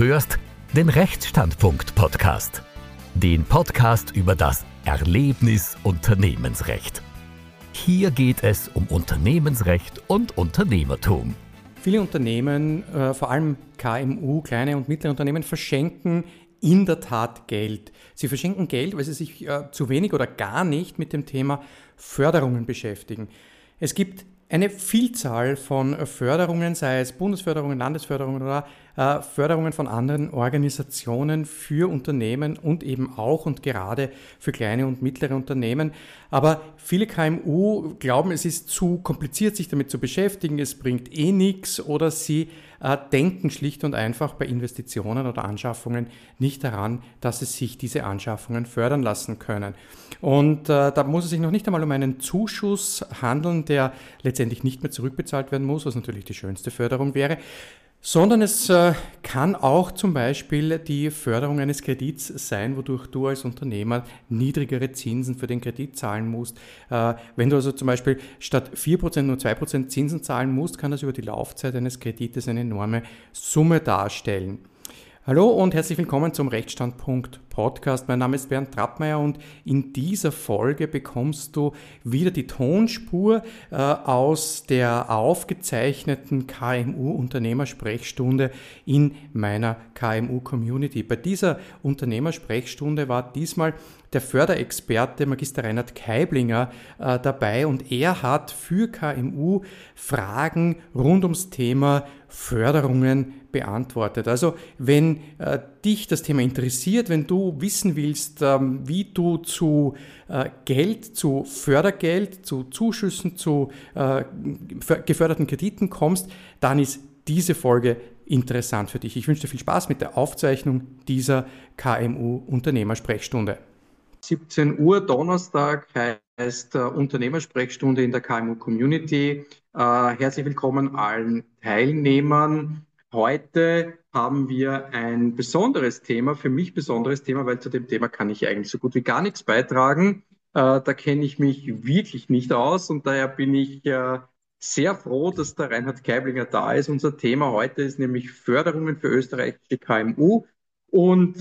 hörst den Rechtsstandpunkt-Podcast. Den Podcast über das Erlebnis Unternehmensrecht. Hier geht es um Unternehmensrecht und Unternehmertum. Viele Unternehmen, vor allem KMU, kleine und mittlere Unternehmen, verschenken in der Tat Geld. Sie verschenken Geld, weil sie sich zu wenig oder gar nicht mit dem Thema Förderungen beschäftigen. Es gibt eine Vielzahl von Förderungen, sei es Bundesförderungen, Landesförderungen oder Förderungen von anderen Organisationen für Unternehmen und eben auch und gerade für kleine und mittlere Unternehmen. Aber viele KMU glauben, es ist zu kompliziert, sich damit zu beschäftigen, es bringt eh nichts oder sie denken schlicht und einfach bei Investitionen oder Anschaffungen nicht daran, dass es sich diese Anschaffungen fördern lassen können. Und da muss es sich noch nicht einmal um einen Zuschuss handeln, der letztendlich nicht mehr zurückbezahlt werden muss, was natürlich die schönste Förderung wäre, sondern es kann auch zum Beispiel die Förderung eines Kredits sein, wodurch du als Unternehmer niedrigere Zinsen für den Kredit zahlen musst. Wenn du also zum Beispiel statt 4% nur 2% Zinsen zahlen musst, kann das über die Laufzeit eines Kredites eine enorme Summe darstellen. Hallo und herzlich willkommen zum Rechtsstandpunkt Podcast. Mein Name ist Bernd Trappmeier und in dieser Folge bekommst du wieder die Tonspur aus der aufgezeichneten KMU-Unternehmersprechstunde in meiner KMU-Community. Bei dieser Unternehmersprechstunde war diesmal der Förderexperte Magister Reinhard Keiblinger dabei und er hat für KMU Fragen rund ums Thema Förderungen beantwortet. Also wenn dich das Thema interessiert, wenn du wissen willst, wie du zu Geld, zu Fördergeld, zu Zuschüssen, zu geförderten Krediten kommst, dann ist diese Folge interessant für dich. Ich wünsche dir viel Spaß mit der Aufzeichnung dieser KMU-Unternehmersprechstunde. 17 Uhr Donnerstag heißt Unternehmersprechstunde in der KMU-Community. Herzlich willkommen allen Teilnehmern. Heute haben wir ein besonderes Thema, für mich besonderes Thema, weil zu dem Thema kann ich eigentlich so gut wie gar nichts beitragen. Da kenne ich mich wirklich nicht aus und daher bin ich sehr froh, dass der Reinhard Keiblinger da ist. Unser Thema heute ist nämlich Förderungen für österreichische KMU. Und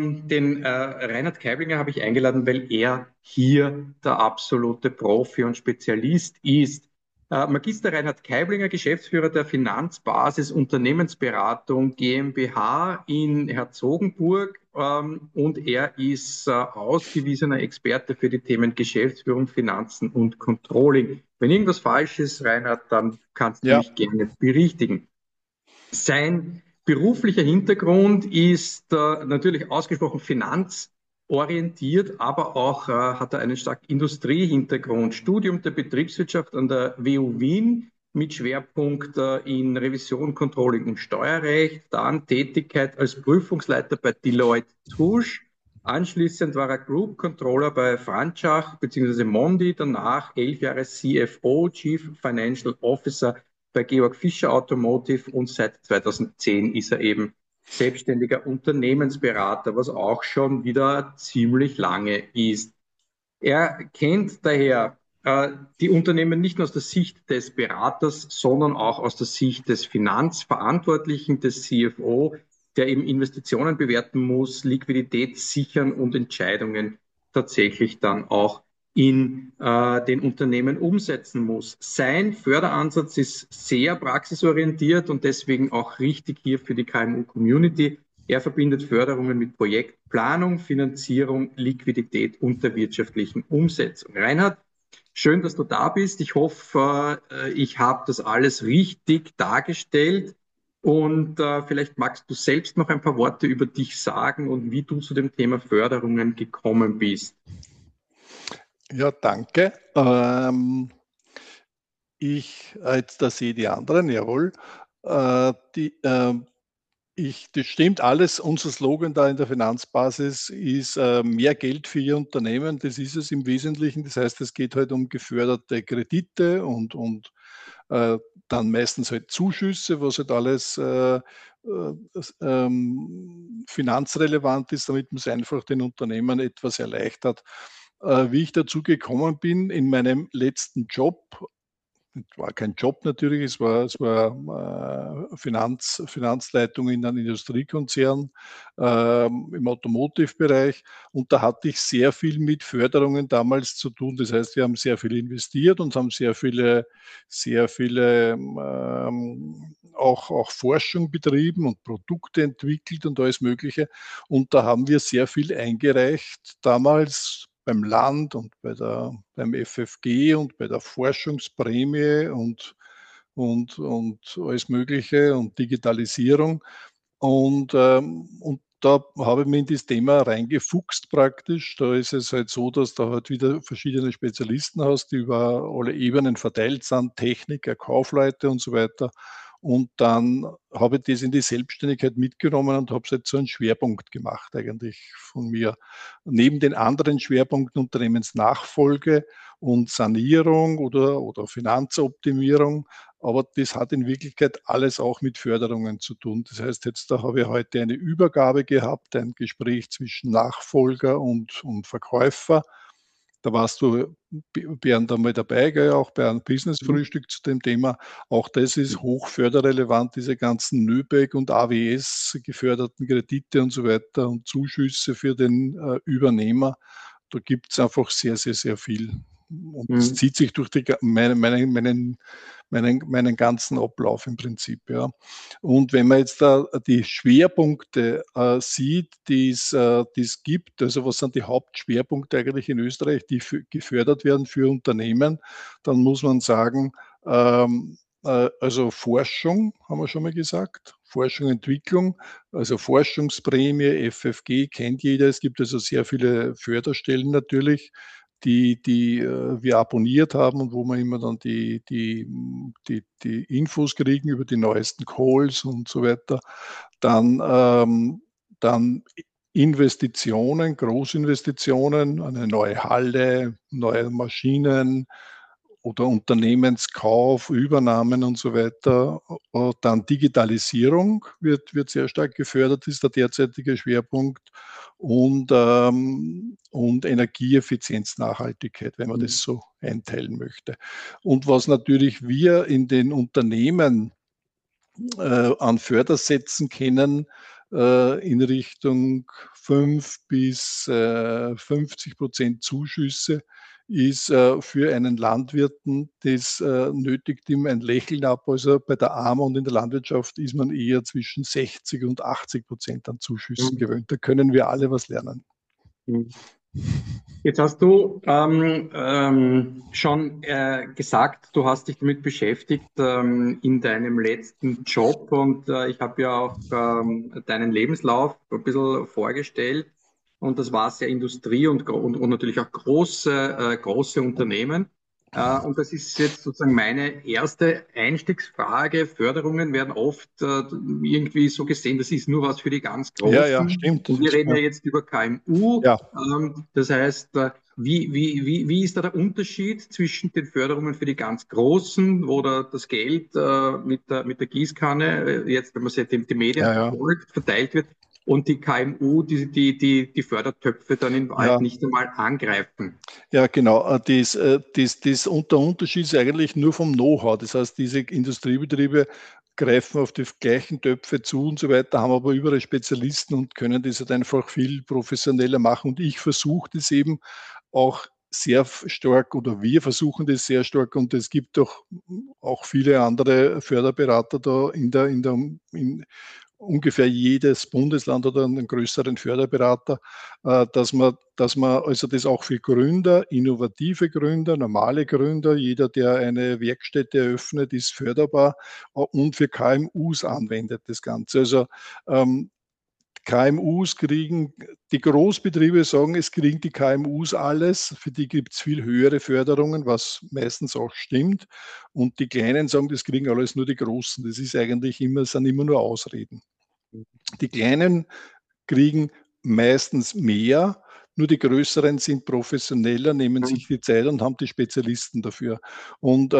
den Reinhard Keiblinger habe ich eingeladen, weil er hier der absolute Profi und Spezialist ist. Magister Reinhard Keiblinger, Geschäftsführer der Finanzbasis Unternehmensberatung GmbH in Herzogenburg und er ist ausgewiesener Experte für die Themen Geschäftsführung, Finanzen und Controlling. Wenn irgendwas falsch ist, Reinhard, dann kannst du mich gerne berichtigen. Sein beruflicher Hintergrund ist natürlich ausgesprochen finanzorientiert, aber auch hat er einen starken Industriehintergrund. Studium der Betriebswirtschaft an der WU Wien mit Schwerpunkt in Revision, Controlling und Steuerrecht, dann Tätigkeit als Prüfungsleiter bei Deloitte Touche. Anschließend war er Group Controller bei Franschach bzw. Mondi, danach 11 Jahre CFO, Chief Financial Officer bei Georg Fischer Automotive und seit 2010 ist er eben selbstständiger Unternehmensberater, was auch schon wieder ziemlich lange ist. Er kennt daher die Unternehmen nicht nur aus der Sicht des Beraters, sondern auch aus der Sicht des Finanzverantwortlichen, des CFO, der eben Investitionen bewerten muss, Liquidität sichern und Entscheidungen tatsächlich dann auch in den Unternehmen umsetzen muss. Sein Förderansatz ist sehr praxisorientiert und deswegen auch richtig hier für die KMU-Community. Er verbindet Förderungen mit Projektplanung, Finanzierung, Liquidität und der wirtschaftlichen Umsetzung. Reinhard, schön, dass du da bist. Ich hoffe, ich habe das alles richtig dargestellt und vielleicht magst du selbst noch ein paar Worte über dich sagen und wie du zu dem Thema Förderungen gekommen bist. Ja, danke. Jetzt da sehe ich die anderen, jawohl. Das stimmt alles. Unser Slogan da in der Finanzbasis ist mehr Geld für Ihr Unternehmen. Das ist es im Wesentlichen. Das heißt, es geht halt um geförderte Kredite und dann meistens halt Zuschüsse, was halt alles finanzrelevant ist, damit man es einfach den Unternehmen etwas erleichtert. Wie ich dazu gekommen bin, in meinem letzten Job war kein Job natürlich, es war Finanzleitung in einem Industriekonzern im Automotive-Bereich, und da hatte ich sehr viel mit Förderungen damals zu tun. Das heißt, wir haben sehr viel investiert und haben sehr viele auch Forschung betrieben und Produkte entwickelt und alles Mögliche. Und da haben wir sehr viel eingereicht damals beim Land und beim FFG und bei der Forschungsprämie und alles Mögliche und Digitalisierung. Und da habe ich mich in das Thema reingefuchst praktisch. Da ist es halt so, dass da halt wieder verschiedene Spezialisten hast, die über alle Ebenen verteilt sind, Techniker, Kaufleute und so weiter. Und dann habe ich das in die Selbstständigkeit mitgenommen und habe es jetzt so einen Schwerpunkt gemacht eigentlich von mir. Neben den anderen Schwerpunkten Unternehmensnachfolge und Sanierung oder Finanzoptimierung. Aber das hat in Wirklichkeit alles auch mit Förderungen zu tun. Das heißt, jetzt da habe ich heute eine Übergabe gehabt, ein Gespräch zwischen Nachfolger und Verkäufer. Da warst du, Bernd, einmal dabei, gell, auch bei einem Business-Frühstück zu dem Thema. Auch das ist hochförderrelevant, diese ganzen NÖBEG und AWS geförderten Kredite und so weiter und Zuschüsse für den Übernehmer. Da gibt es einfach sehr, sehr, sehr viel. Und das zieht sich durch meinen ganzen Ablauf im Prinzip. Ja. Und wenn man jetzt da die Schwerpunkte sieht, die es gibt, also was sind die Hauptschwerpunkte eigentlich in Österreich, die gefördert werden für Unternehmen, dann muss man sagen, also Forschung, haben wir schon mal gesagt, Forschung, Entwicklung, also Forschungsprämie, FFG kennt jeder, es gibt also sehr viele Förderstellen natürlich, die wir abonniert haben und wo wir immer dann die Infos kriegen über die neuesten Calls und so weiter. Dann Investitionen, Großinvestitionen, eine neue Halle, neue Maschinen oder Unternehmenskauf, Übernahmen und so weiter. Dann Digitalisierung wird sehr stark gefördert, ist der derzeitige Schwerpunkt. Und Energieeffizienz, Nachhaltigkeit, wenn man das so einteilen möchte. Und was natürlich wir in den Unternehmen an Fördersätzen kennen, in Richtung 5 bis 50% Zuschüsse, ist für einen Landwirten, das nötigt ihm ein Lächeln ab. Also bei der AMA und in der Landwirtschaft ist man eher zwischen 60 und 80% an Zuschüssen gewöhnt. Da können wir alle was lernen. Jetzt hast du schon gesagt, du hast dich damit beschäftigt in deinem letzten Job, und ich habe ja auch deinen Lebenslauf ein bisschen vorgestellt, und das war sehr Industrie und natürlich auch große Unternehmen. Und das ist jetzt sozusagen meine erste Einstiegsfrage. Förderungen werden oft irgendwie so gesehen, das ist nur was für die ganz Großen. Ja, stimmt. Und wir reden ja jetzt über KMU. Ja. Das heißt, wie ist da der Unterschied zwischen den Förderungen für die ganz Großen, wo da das Geld mit der Gießkanne, jetzt wenn man sich die Medien folgt, verteilt wird, und die KMU, die Fördertöpfe dann in Wahrheit nicht einmal angreifen? Ja, genau. Der Unterschied ist eigentlich nur vom Know-how. Das heißt, diese Industriebetriebe greifen auf die gleichen Töpfe zu und so weiter, haben aber überall Spezialisten und können das halt einfach viel professioneller machen. Und ich versuche das eben auch sehr stark, oder wir versuchen das sehr stark, und es gibt doch auch viele andere Förderberater da in ungefähr jedes Bundesland oder einen größeren Förderberater, dass man also das auch für Gründer, innovative Gründer, normale Gründer, jeder, der eine Werkstätte eröffnet, ist förderbar, und für KMUs anwendet das Ganze. Also KMUs kriegen, die Großbetriebe sagen, es kriegen die KMUs alles, für die gibt es viel höhere Förderungen, was meistens auch stimmt. Und die Kleinen sagen, das kriegen alles nur die Großen. Das ist eigentlich sind immer nur Ausreden. Die Kleinen kriegen meistens mehr, nur die Größeren sind professioneller, nehmen sich die Zeit und haben die Spezialisten dafür. Und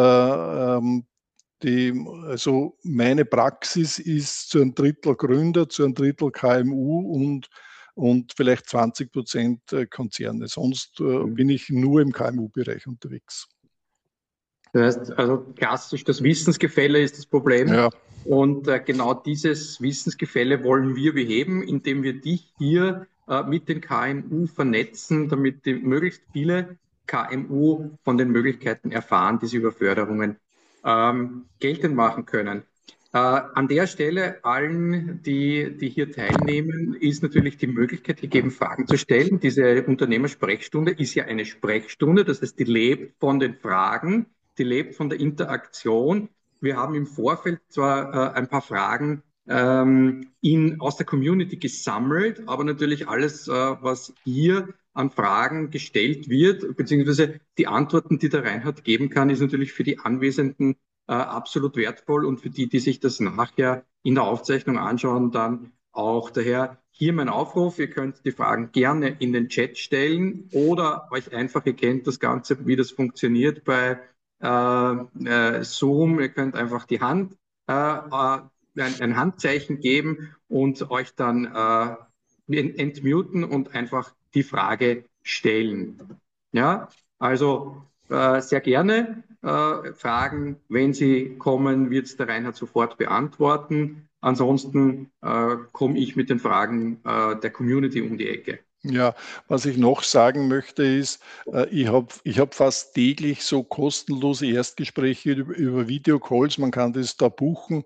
also meine Praxis ist zu einem Drittel Gründer, zu einem Drittel KMU und vielleicht 20% Konzerne. Sonst bin ich nur im KMU-Bereich unterwegs. Das heißt, also klassisch das Wissensgefälle ist das Problem. Ja, Und genau dieses Wissensgefälle wollen wir beheben, indem wir dich hier mit den KMU vernetzen, damit möglichst viele KMU von den Möglichkeiten erfahren, die sie über Förderungen geltend machen können. An der Stelle allen, die hier teilnehmen, ist natürlich die Möglichkeit gegeben, Fragen zu stellen. Diese Unternehmersprechstunde ist ja eine Sprechstunde, das heißt, die lebt von den Fragen, die lebt von der Interaktion. Wir haben im Vorfeld zwar ein paar Fragen aus der Community gesammelt, aber natürlich alles, was hier an Fragen gestellt wird, beziehungsweise die Antworten, die der Reinhard geben kann, ist natürlich für die Anwesenden absolut wertvoll und für die, die sich das nachher in der Aufzeichnung anschauen, dann auch. Daher hier mein Aufruf, ihr könnt die Fragen gerne in den Chat stellen oder euch einfach, ihr kennt das Ganze, wie das funktioniert bei Zoom, ihr könnt einfach die Hand, ein Handzeichen geben und euch dann entmuten und einfach die Frage stellen. Ja, also sehr gerne. Fragen, wenn sie kommen, wird es der Reinhard sofort beantworten. Ansonsten komme ich mit den Fragen der Community um die Ecke. ja, was ich noch sagen möchte ist, ich hab fast täglich so kostenlose Erstgespräche über Videocalls. Man kann das da buchen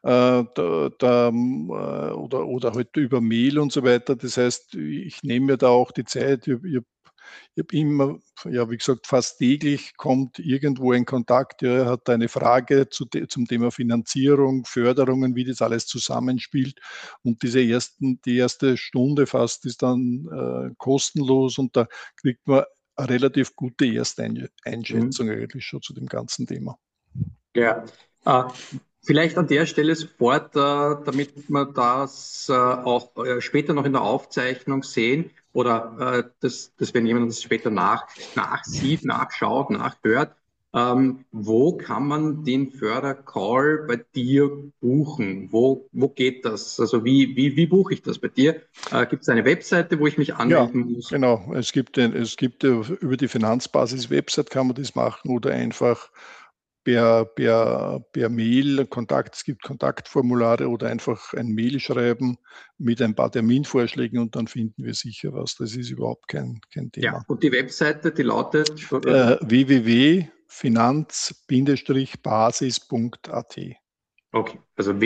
oder halt über Mail und so weiter. Das heißt, ich nehme mir da auch die Zeit. Ich habe immer, ja, wie gesagt, fast täglich kommt irgendwo ein Kontakt, ja, er hat eine Frage zum Thema Finanzierung, Förderungen, wie das alles zusammenspielt. Und die erste Stunde fast ist dann kostenlos und da kriegt man eine relativ gute Ersteinschätzung eigentlich schon zu dem ganzen Thema. Ja, äh, vielleicht an der Stelle sofort, damit wir das auch später noch in der Aufzeichnung sehen oder dass wenn jemand das später nachsieht, nachschaut, nachhört, wo kann man den Fördercall bei dir buchen? Wo geht das? Also wie buche ich das bei dir? Gibt es eine Webseite, wo ich mich anmelden muss? Genau. Es gibt über die Finanzbasis-Website kann man das machen oder einfach per Mail Kontakt. Es gibt Kontaktformulare oder einfach ein Mail schreiben mit ein paar Terminvorschlägen und dann finden wir sicher was. Das ist überhaupt kein Thema. Ja, und die Webseite, die lautet www.finanz-basis.at. Okay, also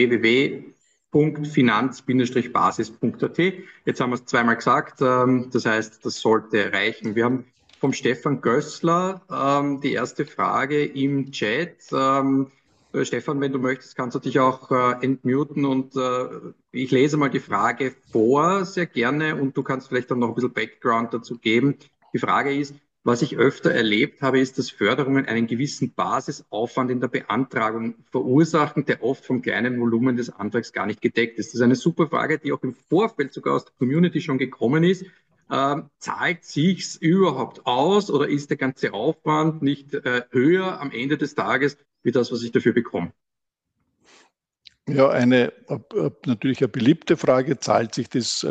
www.finanz-basis.at. Jetzt haben wir es zweimal gesagt, das heißt, das sollte reichen. Wir haben vom Stefan Gößler die erste Frage im Chat. Stefan, wenn du möchtest, kannst du dich auch entmuten und ich lese mal die Frage vor, sehr gerne, und du kannst vielleicht dann noch ein bisschen Background dazu geben. Die Frage ist, was ich öfter erlebt habe, ist, dass Förderungen einen gewissen Basisaufwand in der Beantragung verursachen, der oft vom kleinen Volumen des Antrags gar nicht gedeckt ist. Das ist eine super Frage, die auch im Vorfeld sogar aus der Community schon gekommen ist. Zahlt sich's überhaupt aus oder ist der ganze Aufwand nicht höher am Ende des Tages wie das, was ich dafür bekomme? Ja, natürlich eine beliebte Frage, zahlt sich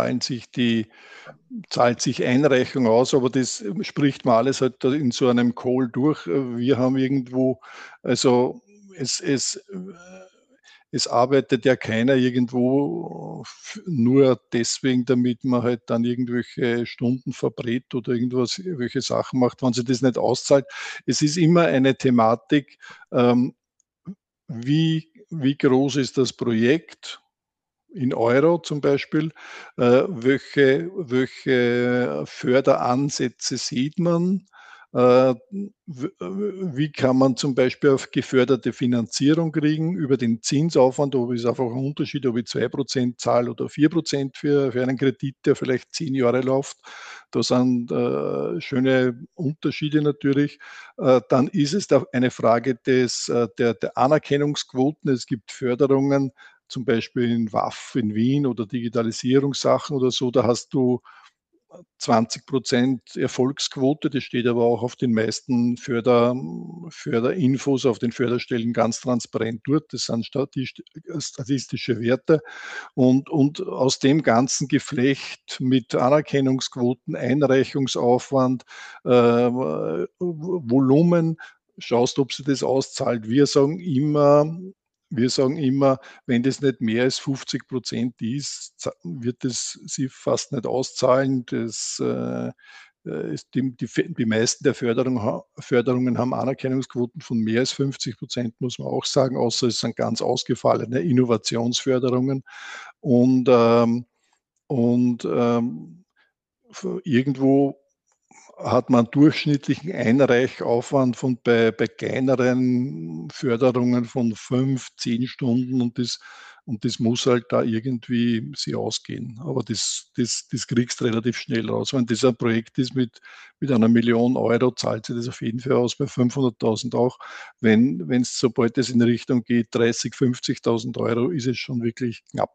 Einreichung aus, aber das spricht man alles halt in so einem Call durch. Wir haben irgendwo, also es arbeitet ja keiner irgendwo nur deswegen, damit man halt dann irgendwelche Stunden verbrät oder irgendwelche Sachen macht, wenn sich das nicht auszahlt. Es ist immer eine Thematik, wie groß ist das Projekt in Euro zum Beispiel, welche Förderansätze sieht man, wie kann man zum Beispiel auf geförderte Finanzierung kriegen über den Zinsaufwand, ob es einfach ein Unterschied, ob ich 2% zahle oder 4% für einen Kredit, der vielleicht 10 Jahre läuft. Da sind schöne Unterschiede natürlich. Dann ist es da eine Frage der Anerkennungsquoten. Es gibt Förderungen, zum Beispiel in WAF in Wien oder Digitalisierungssachen oder so, da hast du 20% Erfolgsquote, das steht aber auch auf den meisten Förderinfos, auf den Förderstellen ganz transparent dort. Das sind statistische Werte. Und aus dem ganzen Geflecht mit Anerkennungsquoten, Einreichungsaufwand, Volumen schaust, ob sie das auszahlt. Wir sagen immer, wenn das nicht mehr als 50% ist, wird es sie fast nicht auszahlen. Die meisten der Förderungen haben Anerkennungsquoten von mehr als 50%, muss man auch sagen, außer es sind ganz ausgefallene Innovationsförderungen. Und irgendwo hat man einen durchschnittlichen Einreichaufwand bei kleineren Förderungen von 5-10 Stunden und das muss halt da irgendwie sie ausgehen. Aber das kriegst du relativ schnell raus. Wenn das ein Projekt ist mit 1 Million Euro, zahlt sich das auf jeden Fall aus, bei 500.000 auch. Sobald es in Richtung geht, 30.000, 50.000 Euro, ist es schon wirklich knapp.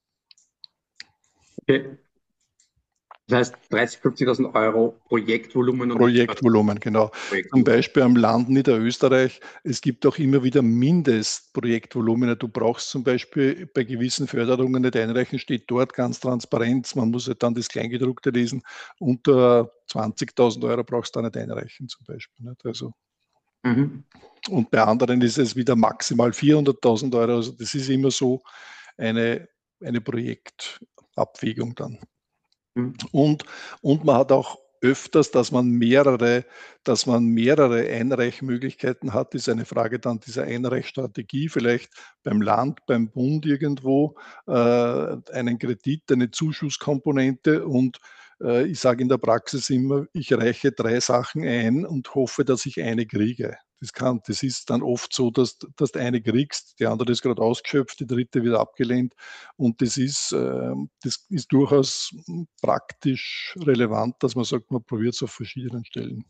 Okay. Das heißt 30.000, 50.000 Euro Projektvolumen. Projektvolumen, genau. Zum Beispiel am Land Niederösterreich, es gibt auch immer wieder Mindestprojektvolumina. Du brauchst zum Beispiel bei gewissen Förderungen nicht einreichen, steht dort ganz transparent, man muss halt dann das Kleingedruckte lesen, unter 20.000 Euro brauchst du da nicht einreichen zum Beispiel. Nicht? Also, Und bei anderen ist es wieder maximal 400.000 Euro. Also das ist immer so eine Projektabwägung dann. Und man hat auch öfters, dass man mehrere Einreichmöglichkeiten hat. Das ist eine Frage dann dieser Einreichstrategie, vielleicht beim Land, beim Bund irgendwo, einen Kredit, eine Zuschusskomponente und ich sage in der Praxis immer, ich reiche 3 Sachen ein und hoffe, dass ich eine kriege. Das ist dann oft so, dass du eine kriegst, die andere ist gerade ausgeschöpft, die dritte wird abgelehnt und das ist durchaus praktisch relevant, dass man sagt, man probiert es auf verschiedenen Stellen.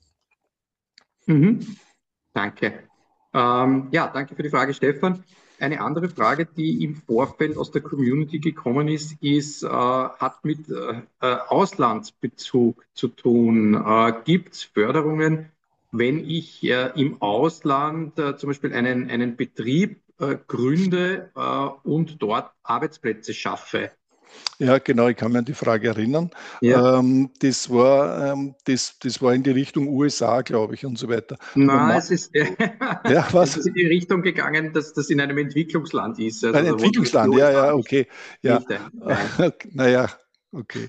Danke. Danke für die Frage, Stefan. Eine andere Frage, die im Vorfeld aus der Community gekommen ist, hat mit Auslandsbezug zu tun. Gibt es Förderungen, wenn ich im Ausland zum Beispiel einen Betrieb gründe und dort Arbeitsplätze schaffe? Ja, genau, ich kann mich an die Frage erinnern. Ja. Das war in die Richtung USA, glaube ich, und so weiter. Nein, es ist in die Richtung gegangen, dass das in einem Entwicklungsland ist. Also ein Entwicklungsland, ja, okay. Ja. Naja, okay.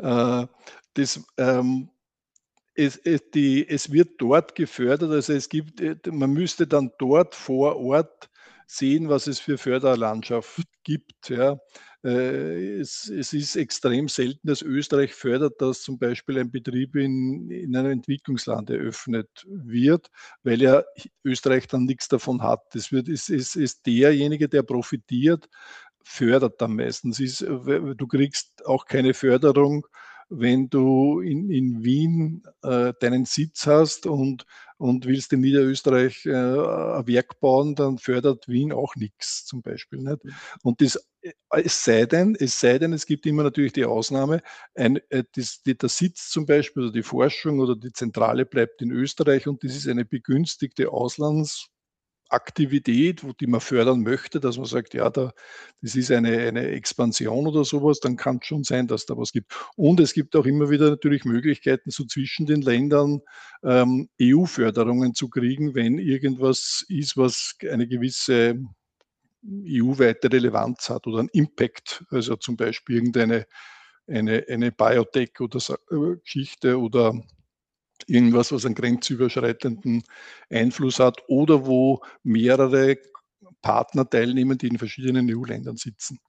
Es wird dort gefördert, also man müsste dann dort vor Ort sehen, was es für Förderlandschaft gibt. Ja. Es ist extrem selten, dass Österreich fördert, dass zum Beispiel ein Betrieb in einem Entwicklungsland eröffnet wird, weil ja Österreich dann nichts davon hat. Ist derjenige, der profitiert, fördert dann meistens. Du kriegst auch keine Förderung, wenn du in Wien deinen Sitz hast und willst in Niederösterreich ein Werk bauen, dann fördert Wien auch nichts zum Beispiel. Nicht? Und es sei denn, es gibt immer natürlich die Ausnahme, der Sitz zum Beispiel oder die Forschung oder die Zentrale bleibt in Österreich und das ist eine begünstigte Auslandsaktivität, die man fördern möchte, dass man sagt, ja, das ist eine Expansion oder sowas, dann kann es schon sein, dass da was gibt. Und es gibt auch immer wieder natürlich Möglichkeiten, so zwischen den Ländern EU-Förderungen zu kriegen, wenn irgendwas ist, was eine gewisse EU-weite Relevanz hat oder einen Impact, also zum Beispiel irgendeine eine Biotech oder Geschichte oder irgendwas, was einen grenzüberschreitenden Einfluss hat oder wo mehrere Partner teilnehmen, die in verschiedenen EU-Ländern sitzen.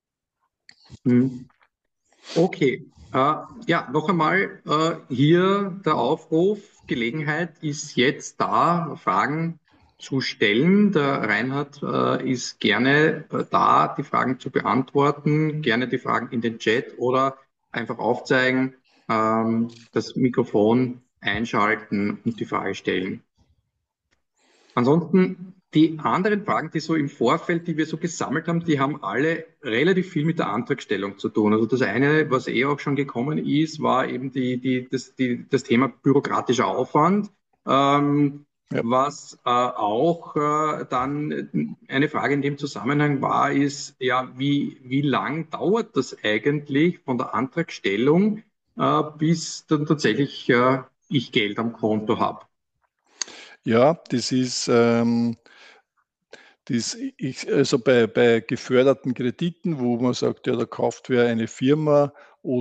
Okay, noch einmal hier der Aufruf, Gelegenheit ist jetzt da, Fragen zu stellen. Der Reinhard ist gerne da, die Fragen zu beantworten, gerne die Fragen in den Chat oder einfach aufzeigen, das Mikrofon einschalten und die Frage stellen. Ansonsten, die anderen Fragen, die so im Vorfeld, die wir so gesammelt haben, die haben alle relativ viel mit der Antragstellung zu tun. Also das eine, was auch schon gekommen ist, war eben das Thema bürokratischer Aufwand. Was auch dann eine Frage in dem Zusammenhang war, ist, ja, wie lang dauert das eigentlich von der Antragstellung bis dann tatsächlich ich Geld am Konto habe? Ja, das ist also bei geförderten Krediten, wo man sagt, ja, da kauft wer eine Firma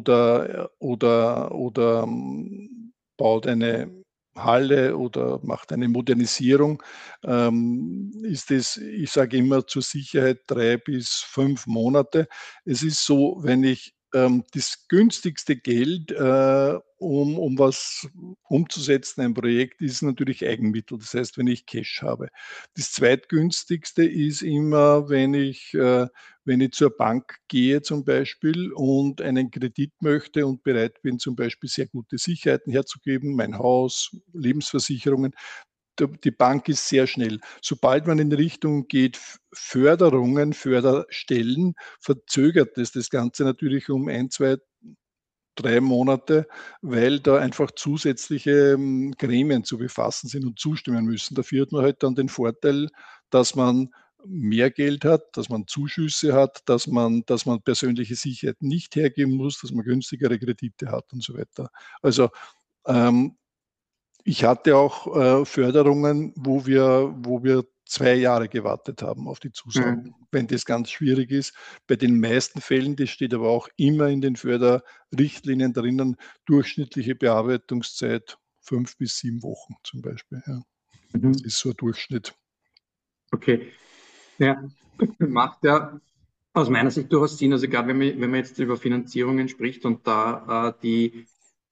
oder baut eine Halle oder macht eine Modernisierung, ist es, ich sage immer zur Sicherheit 3 bis 5 Monate. Es ist so, wenn ich das günstigste Geld, um was umzusetzen, ein Projekt, ist natürlich Eigenmittel. Das heißt, wenn ich Cash habe. Das zweitgünstigste ist immer, wenn ich zur Bank gehe zum Beispiel und einen Kredit möchte und bereit bin, zum Beispiel sehr gute Sicherheiten herzugeben, mein Haus, Lebensversicherungen. Die Bank ist sehr schnell. Sobald man in Richtung geht, Förderungen, Förderstellen, verzögert es das Ganze natürlich um 1, 2, 3 Monate, weil da einfach zusätzliche Gremien zu befassen sind und zustimmen müssen. Dafür hat man halt dann den Vorteil, dass man mehr Geld hat, dass man Zuschüsse hat, dass man persönliche Sicherheit nicht hergeben muss, dass man günstigere Kredite hat und so weiter. Also ähm, ich hatte auch Förderungen, wo wir 2 Jahre gewartet haben auf die Zusagen, wenn das ganz schwierig ist. Bei den meisten Fällen, das steht aber auch immer in den Förderrichtlinien drinnen, durchschnittliche Bearbeitungszeit 5 bis 7 Wochen zum Beispiel. Ja. Das ist so ein Durchschnitt. Okay, ja, macht ja aus meiner Sicht durchaus Sinn. Also gerade wenn man jetzt über Finanzierungen spricht und da die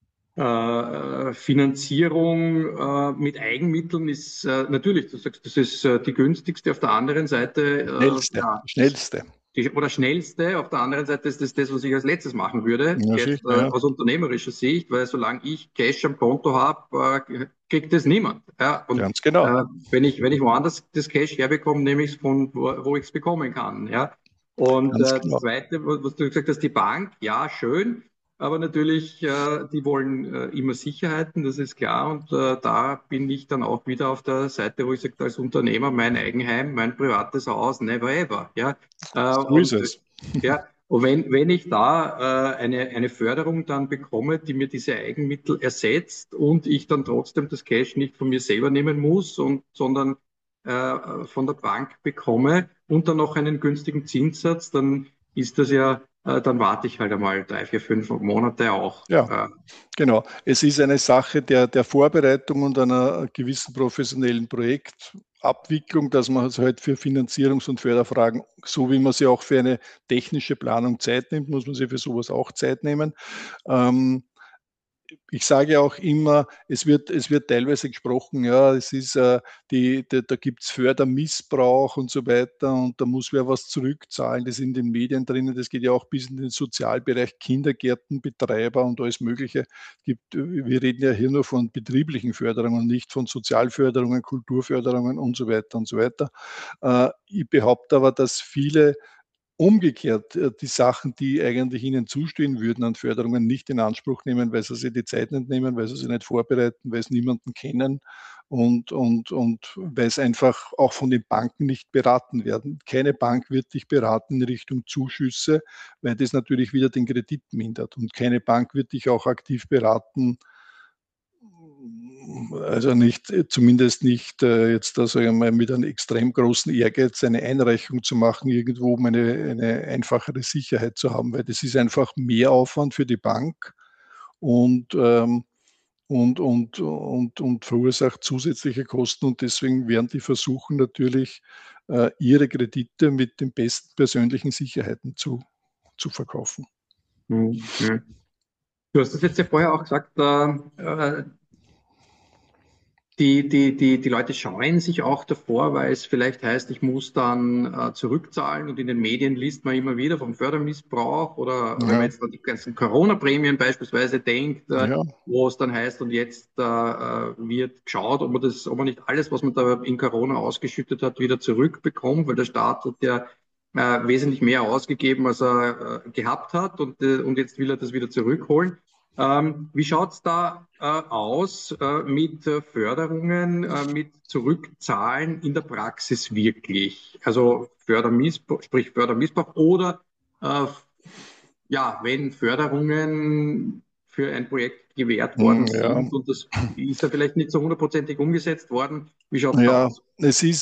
Finanzierung mit Eigenmitteln ist natürlich, du sagst, das ist die günstigste. Auf der anderen Seite, Schnellste, ja, schnellste. oder schnellste. Auf der anderen Seite ist das, was ich als letztes machen würde, Ja, jetzt sicher, ja. aus unternehmerischer Sicht, weil solange ich Cash am Konto habe, kriegt das niemand. Ja? Und Ganz genau. wenn ich woanders das Cash herbekomme, nehme ich es von, wo ich es bekommen kann. Ja? Und Ganz das genau. Zweite, was du gesagt hast, die Bank, ja, schön. Aber natürlich, die wollen immer Sicherheiten, das ist klar. Und da bin ich dann auch wieder auf der Seite, wo ich sage, als Unternehmer, mein Eigenheim, mein privates Haus, never ever. Ja? So ist Und es. ja, und wenn ich da eine Förderung dann bekomme, die mir diese Eigenmittel ersetzt und ich dann trotzdem das Cash nicht von mir selber nehmen muss, sondern von der Bank bekomme und dann noch einen günstigen Zinssatz, dann ist das ja, dann warte ich halt einmal 3, 4, 5 Monate auch. Ja, genau. Es ist eine Sache der Vorbereitung und einer gewissen professionellen Projektabwicklung, dass man also halt für Finanzierungs- und Förderfragen, so wie man sie auch für eine technische Planung Zeit nimmt, muss man sich für sowas auch Zeit nehmen. Ich sage auch immer, es wird teilweise gesprochen, ja, es ist, da gibt es Fördermissbrauch und so weiter und da muss wer was zurückzahlen. Das ist in den Medien drinnen, das geht ja auch bis in den Sozialbereich, Kindergärtenbetreiber und alles Mögliche. Wir reden ja hier nur von betrieblichen Förderungen, nicht von Sozialförderungen, Kulturförderungen und so weiter und so weiter. Ich behaupte aber, dass viele umgekehrt die Sachen, die eigentlich ihnen zustehen würden an Förderungen, nicht in Anspruch nehmen, weil sie sich die Zeit nicht nehmen, weil sie sich nicht vorbereiten, weil sie niemanden kennen und weil es einfach auch von den Banken nicht beraten werden. Keine Bank wird dich beraten in Richtung Zuschüsse, weil das natürlich wieder den Kredit mindert. Und keine Bank wird dich auch aktiv beraten, also nicht, zumindest nicht jetzt da sagen wir mal mit einem extrem großen Ehrgeiz eine Einreichung zu machen, irgendwo um eine einfachere Sicherheit zu haben, weil das ist einfach mehr Aufwand für die Bank und, und verursacht zusätzliche Kosten und deswegen werden die versuchen natürlich ihre Kredite mit den besten persönlichen Sicherheiten zu verkaufen. Mhm. Du hast das jetzt ja vorher auch gesagt, die Leute scheuen sich auch davor, weil es vielleicht heißt, ich muss dann zurückzahlen und in den Medien liest man immer wieder vom Fördermissbrauch oder wenn man Ja, jetzt an die ganzen Corona-Prämien beispielsweise denkt, ja, wo es dann heißt und jetzt wird geschaut, ob man nicht alles, was man da in Corona ausgeschüttet hat, wieder zurückbekommt, weil der Staat hat ja wesentlich mehr ausgegeben, als er gehabt hat und jetzt will er das wieder zurückholen. Wie schaut's da aus mit Förderungen, mit Zurückzahlen in der Praxis wirklich? Also Fördermissbrauch, sprich Fördermissbrauch oder ja, wenn Förderungen für ein Projekt gewährt worden Ja. sind und das ist ja vielleicht nicht so hundertprozentig umgesetzt worden. Wie schaut es da Ja, aus? es ist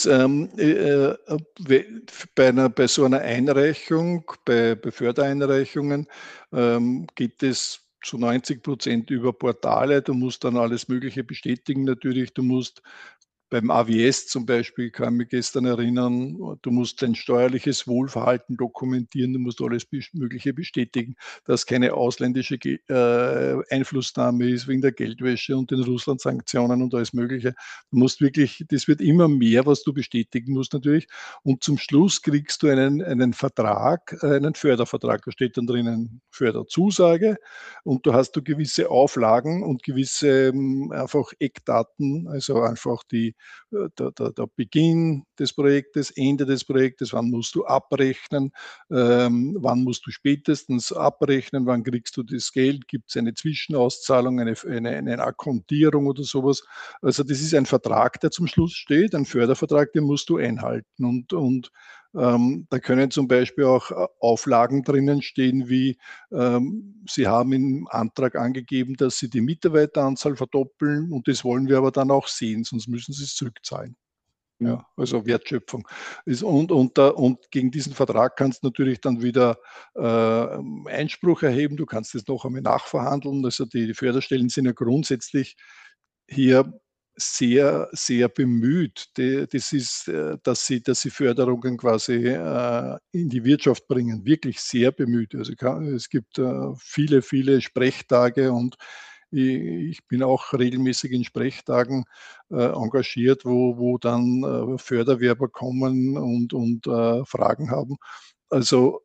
bei so einer Einreichung, bei Fördereinreichungen, geht es zu 90% über Portale. Du musst dann alles Mögliche bestätigen natürlich. Du musst beim AWS zum Beispiel, kann mich gestern erinnern, du musst dein steuerliches Wohlverhalten dokumentieren, du musst alles Mögliche bestätigen, dass keine ausländische Einflussnahme ist wegen der Geldwäsche und den Russland-Sanktionen und alles Mögliche. Du musst wirklich, das wird immer mehr, was du bestätigen musst natürlich. Und zum Schluss kriegst du einen Vertrag, einen Fördervertrag, da steht dann drinnen Förderzusage und du gewisse Auflagen und gewisse einfach Eckdaten, also einfach der Beginn des Projektes, Ende des Projektes, wann musst du abrechnen, wann musst du spätestens abrechnen, wann kriegst du das Geld, gibt es eine Zwischenauszahlung, eine Akkontierung oder sowas. Also das ist ein Vertrag, der zum Schluss steht, ein Fördervertrag, den musst du einhalten. Und da können zum Beispiel auch Auflagen drinnen stehen, wie Sie haben im Antrag angegeben, dass Sie die Mitarbeiteranzahl verdoppeln und das wollen wir aber dann auch sehen, sonst müssen Sie es zurückzahlen. Ja, also Wertschöpfung. Und gegen diesen Vertrag kannst du natürlich dann wieder Einspruch erheben, du kannst es noch einmal nachverhandeln. Also die Förderstellen sind ja grundsätzlich hier sehr, sehr bemüht. Das ist, dass sie Förderungen quasi in die Wirtschaft bringen, wirklich sehr bemüht. Also es gibt viele, viele Sprechtage und ich bin auch regelmäßig in Sprechtagen engagiert, wo dann Förderwerber kommen und Fragen haben. Also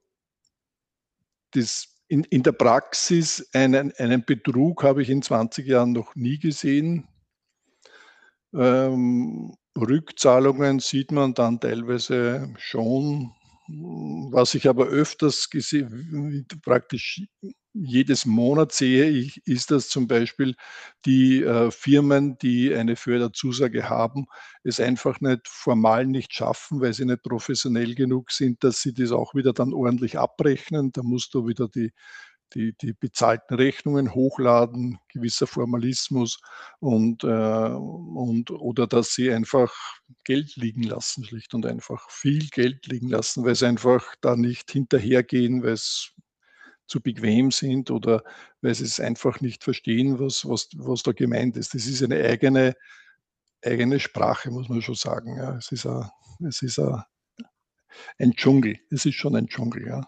in der Praxis einen Betrug habe ich in 20 Jahren noch nie gesehen. Rückzahlungen sieht man dann teilweise schon. Was ich aber öfters praktisch jedes Monat sehe ich, ist, dass zum Beispiel die Firmen, die eine Förderzusage haben, es einfach nicht formal nicht schaffen, weil sie nicht professionell genug sind, dass sie das auch wieder dann ordentlich abrechnen. Da musst du wieder die bezahlten Rechnungen hochladen, gewisser Formalismus oder dass sie einfach Geld liegen lassen, schlicht und einfach viel Geld liegen lassen, weil sie einfach da nicht hinterhergehen, weil es zu bequem sind oder weil sie es einfach nicht verstehen, was da gemeint ist. Das ist eine eigene Sprache, muss man schon sagen. Ja. Es ist ein Dschungel. Es ist schon ein Dschungel, ja.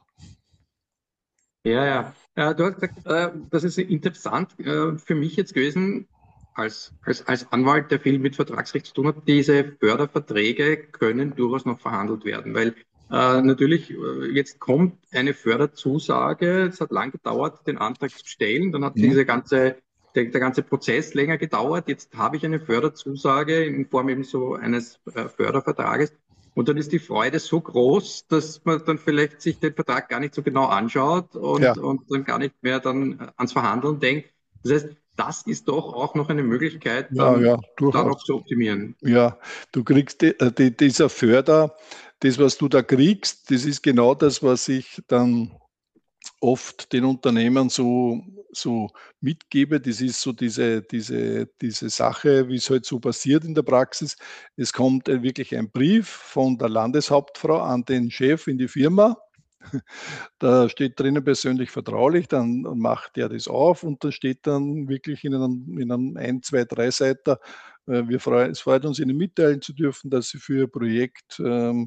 Ja, ja. Du hast gesagt, das ist interessant für mich jetzt gewesen, als Anwalt, der viel mit Vertragsrecht zu tun hat, diese Förderverträge können durchaus noch verhandelt werden, weil natürlich jetzt kommt eine Förderzusage, es hat lang gedauert, den Antrag zu stellen, dann hat der ganze Prozess länger gedauert, jetzt habe ich eine Förderzusage in Form eben so eines Fördervertrages. Und dann ist die Freude so groß, dass man dann vielleicht sich den Vertrag gar nicht so genau anschaut und dann gar nicht mehr dann ans Verhandeln denkt. Das heißt, das ist doch auch noch eine Möglichkeit, dann da noch zu optimieren. Ja, du kriegst dieser Förder, das, was du da kriegst, das ist genau das, was ich dann oft den Unternehmern so mitgebe. Das ist so diese Sache, wie es halt so passiert in der Praxis. Es kommt wirklich ein Brief von der Landeshauptfrau an den Chef in die Firma. Da steht drinnen persönlich vertraulich, dann macht er das auf und da steht dann wirklich in einem 1, 2, 3 Seiter, es freut uns, Ihnen mitteilen zu dürfen, dass Sie für Ihr Projekt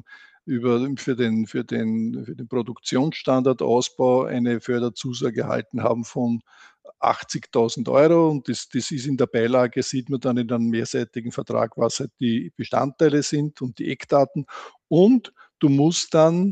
für den Produktionsstandardausbau eine Förderzusage erhalten haben von 80.000 Euro und das ist in der Beilage, sieht man dann in einem mehrseitigen Vertrag, was halt die Bestandteile sind und die Eckdaten und du musst dann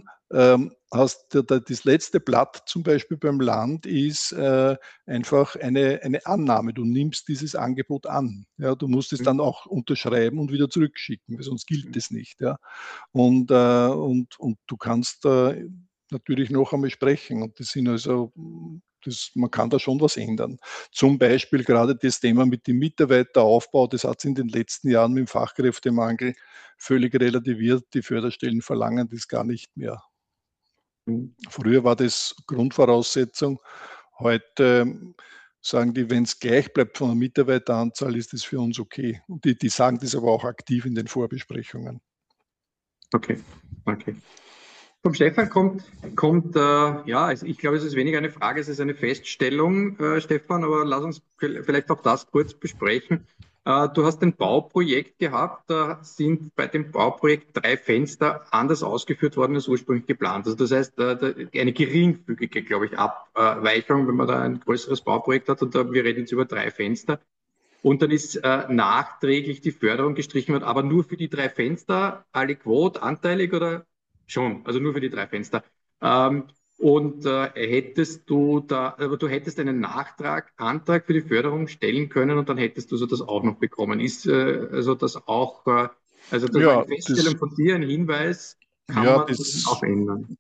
das letzte Blatt zum Beispiel beim Land ist einfach eine Annahme. Du nimmst dieses Angebot an. Ja, du musst es dann auch unterschreiben und wieder zurückschicken, weil sonst gilt es nicht. Ja. Und du kannst natürlich noch einmal sprechen. Und das sind also man kann da schon was ändern. Zum Beispiel gerade das Thema mit dem Mitarbeiteraufbau, das hat es in den letzten Jahren mit dem Fachkräftemangel völlig relativiert. Die Förderstellen verlangen das gar nicht mehr. Früher war das Grundvoraussetzung. Heute sagen die, wenn es gleich bleibt von der Mitarbeiteranzahl, ist das für uns okay. Und die sagen das aber auch aktiv in den Vorbesprechungen. Okay, okay. Vom Stefan kommt ja, ich glaube, es ist weniger eine Frage, es ist eine Feststellung, Stefan, aber lass uns vielleicht auch das kurz besprechen. Du hast ein Bauprojekt gehabt, da sind bei dem Bauprojekt 3 Fenster anders ausgeführt worden als ursprünglich geplant. Also das heißt, eine geringfügige, glaube ich, Abweichung, wenn man da ein größeres Bauprojekt hat, und wir reden jetzt über 3 Fenster. Und dann ist nachträglich die Förderung gestrichen worden, aber nur für die 3 Fenster, alle quot, anteilig oder schon? Also nur für die 3 Fenster. Und hättest du da, aber du hättest einen Antrag für die Förderung stellen können und dann hättest du so das auch noch bekommen. Ist also das auch, also das war Ja, eine Feststellung von dir, ein Hinweis, kann ja, man das auch ändern?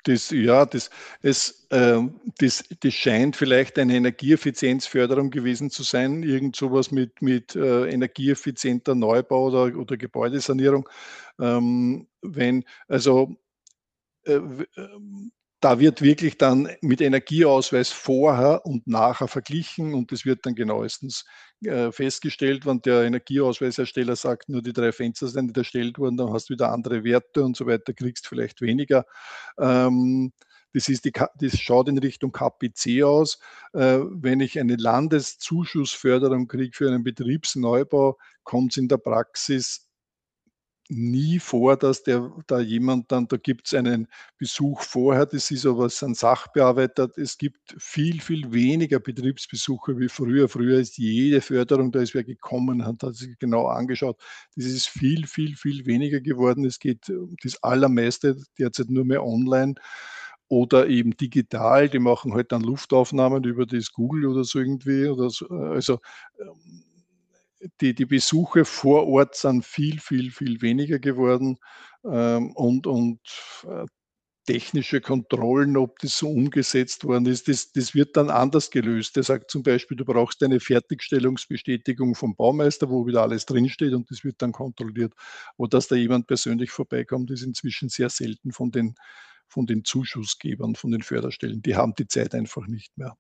das scheint vielleicht eine Energieeffizienzförderung gewesen zu sein, irgend sowas mit energieeffizienter Neubau oder Gebäudesanierung. Also da wird wirklich dann mit Energieausweis vorher und nachher verglichen und das wird dann genauestens festgestellt, wenn der Energieausweisersteller sagt, nur die 3 Fenster sind nicht erstellt worden, dann hast du wieder andere Werte und so weiter, kriegst vielleicht weniger. Das schaut in Richtung KPC aus. Wenn ich eine Landeszuschussförderung kriege für einen Betriebsneubau, kommt es in der Praxis nie vor, dass da jemand dann, da gibt es einen Besuch vorher, das ist aber ein Sachbearbeiter. Es gibt viel, viel weniger Betriebsbesucher wie früher. Früher ist jede Förderung, da ist wer gekommen, hat sich genau angeschaut. Das ist viel, viel, viel weniger geworden. Es geht das Allermeiste derzeit nur mehr online oder eben digital. Die machen halt dann Luftaufnahmen über das Google oder so irgendwie. Oder so. Also die Besuche vor Ort sind viel, viel, viel weniger geworden und technische Kontrollen, ob das so umgesetzt worden ist, das wird dann anders gelöst. Der sagt zum Beispiel, du brauchst eine Fertigstellungsbestätigung vom Baumeister, wo wieder alles drinsteht und das wird dann kontrolliert. Oder dass da jemand persönlich vorbeikommt, ist inzwischen sehr selten von den Zuschussgebern, von den Förderstellen. Die haben die Zeit einfach nicht mehr.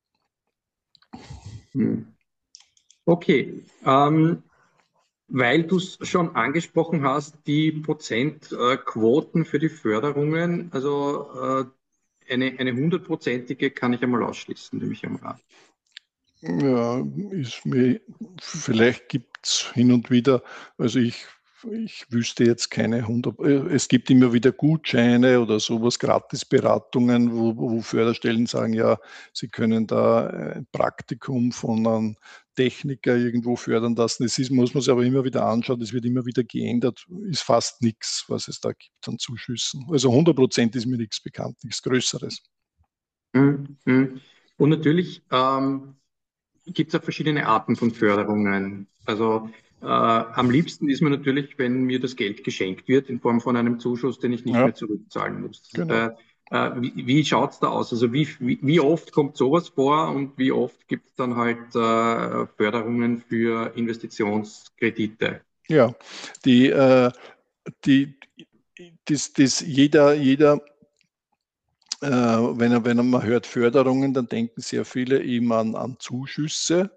Okay, weil du es schon angesprochen hast, die Prozentquoten für die Förderungen, also eine 100-prozentige kann ich einmal ausschließen, nehme ich einmal an. Ja, vielleicht gibt es hin und wieder, also ich wüsste jetzt keine 100, es gibt immer wieder Gutscheine oder sowas, Gratisberatungen, wo Förderstellen sagen, ja, sie können da ein Praktikum von einem Techniker irgendwo fördern lassen. Muss man sich aber immer wieder anschauen, das wird immer wieder geändert, ist fast nichts, was es da gibt an Zuschüssen. Also 100% ist mir nichts bekannt, nichts Größeres. Und natürlich gibt es auch verschiedene Arten von Förderungen. Also am liebsten ist mir natürlich, wenn mir das Geld geschenkt wird in Form von einem Zuschuss, den ich nicht mehr zurückzahlen muss. Genau. Wie schaut es da aus? Also wie oft kommt sowas vor und wie oft gibt es dann halt Förderungen für Investitionskredite? Ja, jeder wenn man hört Förderungen, dann denken sehr viele eben an Zuschüsse.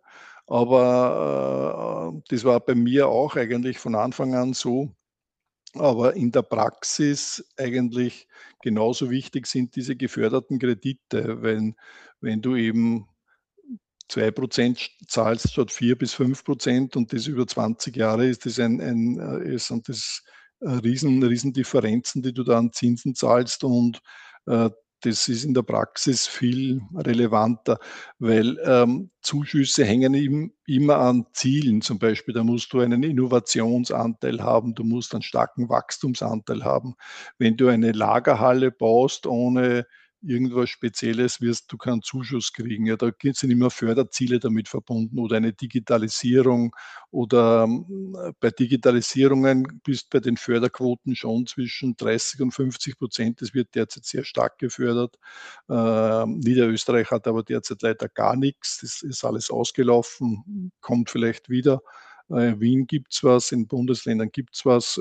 Aber das war bei mir auch eigentlich von Anfang an so. Aber in der Praxis eigentlich genauso wichtig sind diese geförderten Kredite, wenn du eben 2% zahlst statt 4 bis 5% und das über 20 Jahre, ist das sind das Riesendifferenzen, die du da an Zinsen zahlst und das ist in der Praxis viel relevanter, weil Zuschüsse hängen immer an Zielen. Zum Beispiel, da musst du einen Innovationsanteil haben, du musst einen starken Wachstumsanteil haben. Wenn du eine Lagerhalle baust ohne irgendwas Spezielles, wirst du keinen Zuschuss kriegen. Ja, da sind immer Förderziele damit verbunden oder eine Digitalisierung oder bei Digitalisierungen bist bei den Förderquoten schon zwischen 30 und 50%. Das wird derzeit sehr stark gefördert. Niederösterreich hat aber derzeit leider gar nichts. Das ist alles ausgelaufen, kommt vielleicht wieder. Wien gibt es was, in Bundesländern gibt es was.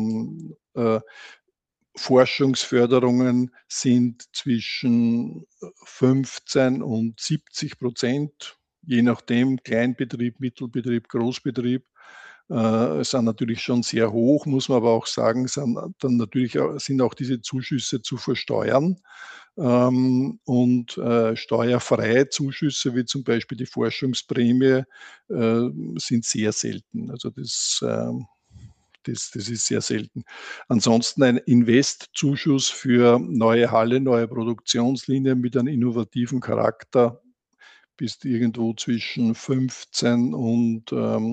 Forschungsförderungen sind zwischen 15 und 70%, je nachdem, Kleinbetrieb, Mittelbetrieb, Großbetrieb, sind natürlich schon sehr hoch, muss man aber auch sagen, sind auch diese Zuschüsse zu versteuern. Und steuerfreie Zuschüsse, wie zum Beispiel die Forschungsprämie, sind sehr selten. Also das ist sehr selten. Ansonsten ein Investzuschuss für neue Halle, neue Produktionslinien mit einem innovativen Charakter bis irgendwo zwischen 15 und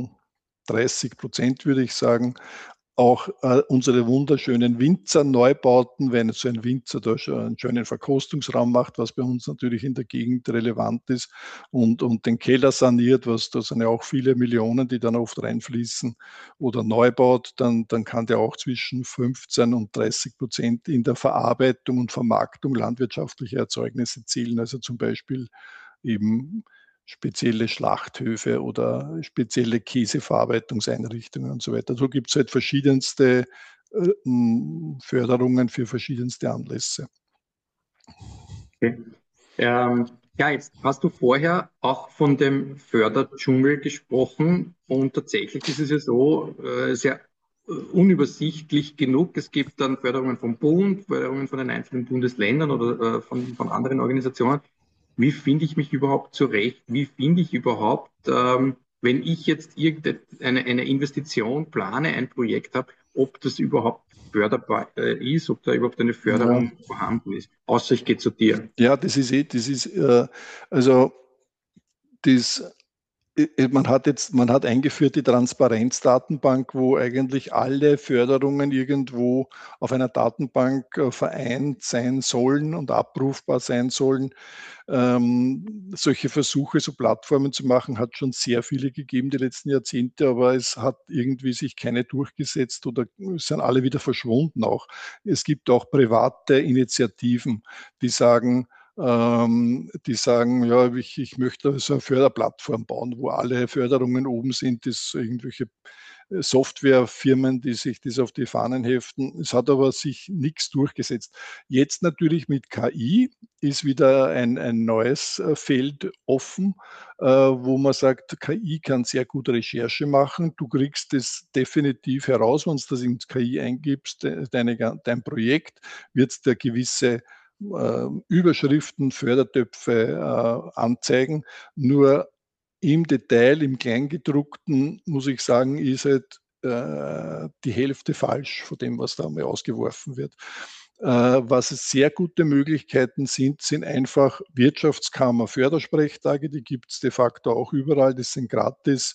30%, würde ich sagen. Auch unsere wunderschönen Winzer-Neubauten, wenn so ein Winzer da schon einen schönen Verkostungsraum macht, was bei uns natürlich in der Gegend relevant ist, und den Keller saniert, da sind ja auch viele Millionen, die dann oft reinfließen, oder neu baut, dann kann der auch zwischen 15 und 30% in der Verarbeitung und Vermarktung landwirtschaftlicher Erzeugnisse zählen. Also zum Beispiel eben spezielle Schlachthöfe oder spezielle Käseverarbeitungseinrichtungen und so weiter. So gibt es halt verschiedenste Förderungen für verschiedenste Anlässe. Okay. Ja, jetzt hast du vorher auch von dem Förderdschungel gesprochen und tatsächlich ist es ja so sehr unübersichtlich genug. Es gibt dann Förderungen vom Bund, Förderungen von den einzelnen Bundesländern oder von anderen Organisationen. Wie finde ich mich überhaupt zurecht? Wie finde ich überhaupt, wenn ich jetzt eine Investition plane, ein Projekt habe, ob das überhaupt förderbar ist, ob da überhaupt eine Ja, Förderung vorhanden ist? Außer ich gehe zu dir. ja, also das man hat eingeführt die Transparenzdatenbank, wo eigentlich alle Förderungen irgendwo auf einer Datenbank vereint sein sollen und abrufbar sein sollen. Solche Versuche, so Plattformen zu machen, hat schon sehr viele gegeben die letzten Jahrzehnte, aber es hat irgendwie sich keine durchgesetzt oder sind alle wieder verschwunden auch. Es gibt auch private Initiativen, die sagen, ja, ich möchte so eine Förderplattform bauen, wo alle Förderungen oben sind, das irgendwelche Softwarefirmen, die sich das auf die Fahnen heften. Es hat aber sich nichts durchgesetzt. Jetzt natürlich mit KI ist wieder ein neues Feld offen, wo man sagt, KI kann sehr gut Recherche machen. Du kriegst das definitiv heraus, wenn du das ins KI eingibst, dein Projekt, wird es dir gewisse Überschriften, Fördertöpfe anzeigen. Nur im Detail, im Kleingedruckten, muss ich sagen, ist halt die Hälfte falsch von dem, was da mal ausgeworfen wird. Was sehr gute Möglichkeiten sind einfach Wirtschaftskammer Fördersprechtage, die gibt es de facto auch überall, das sind gratis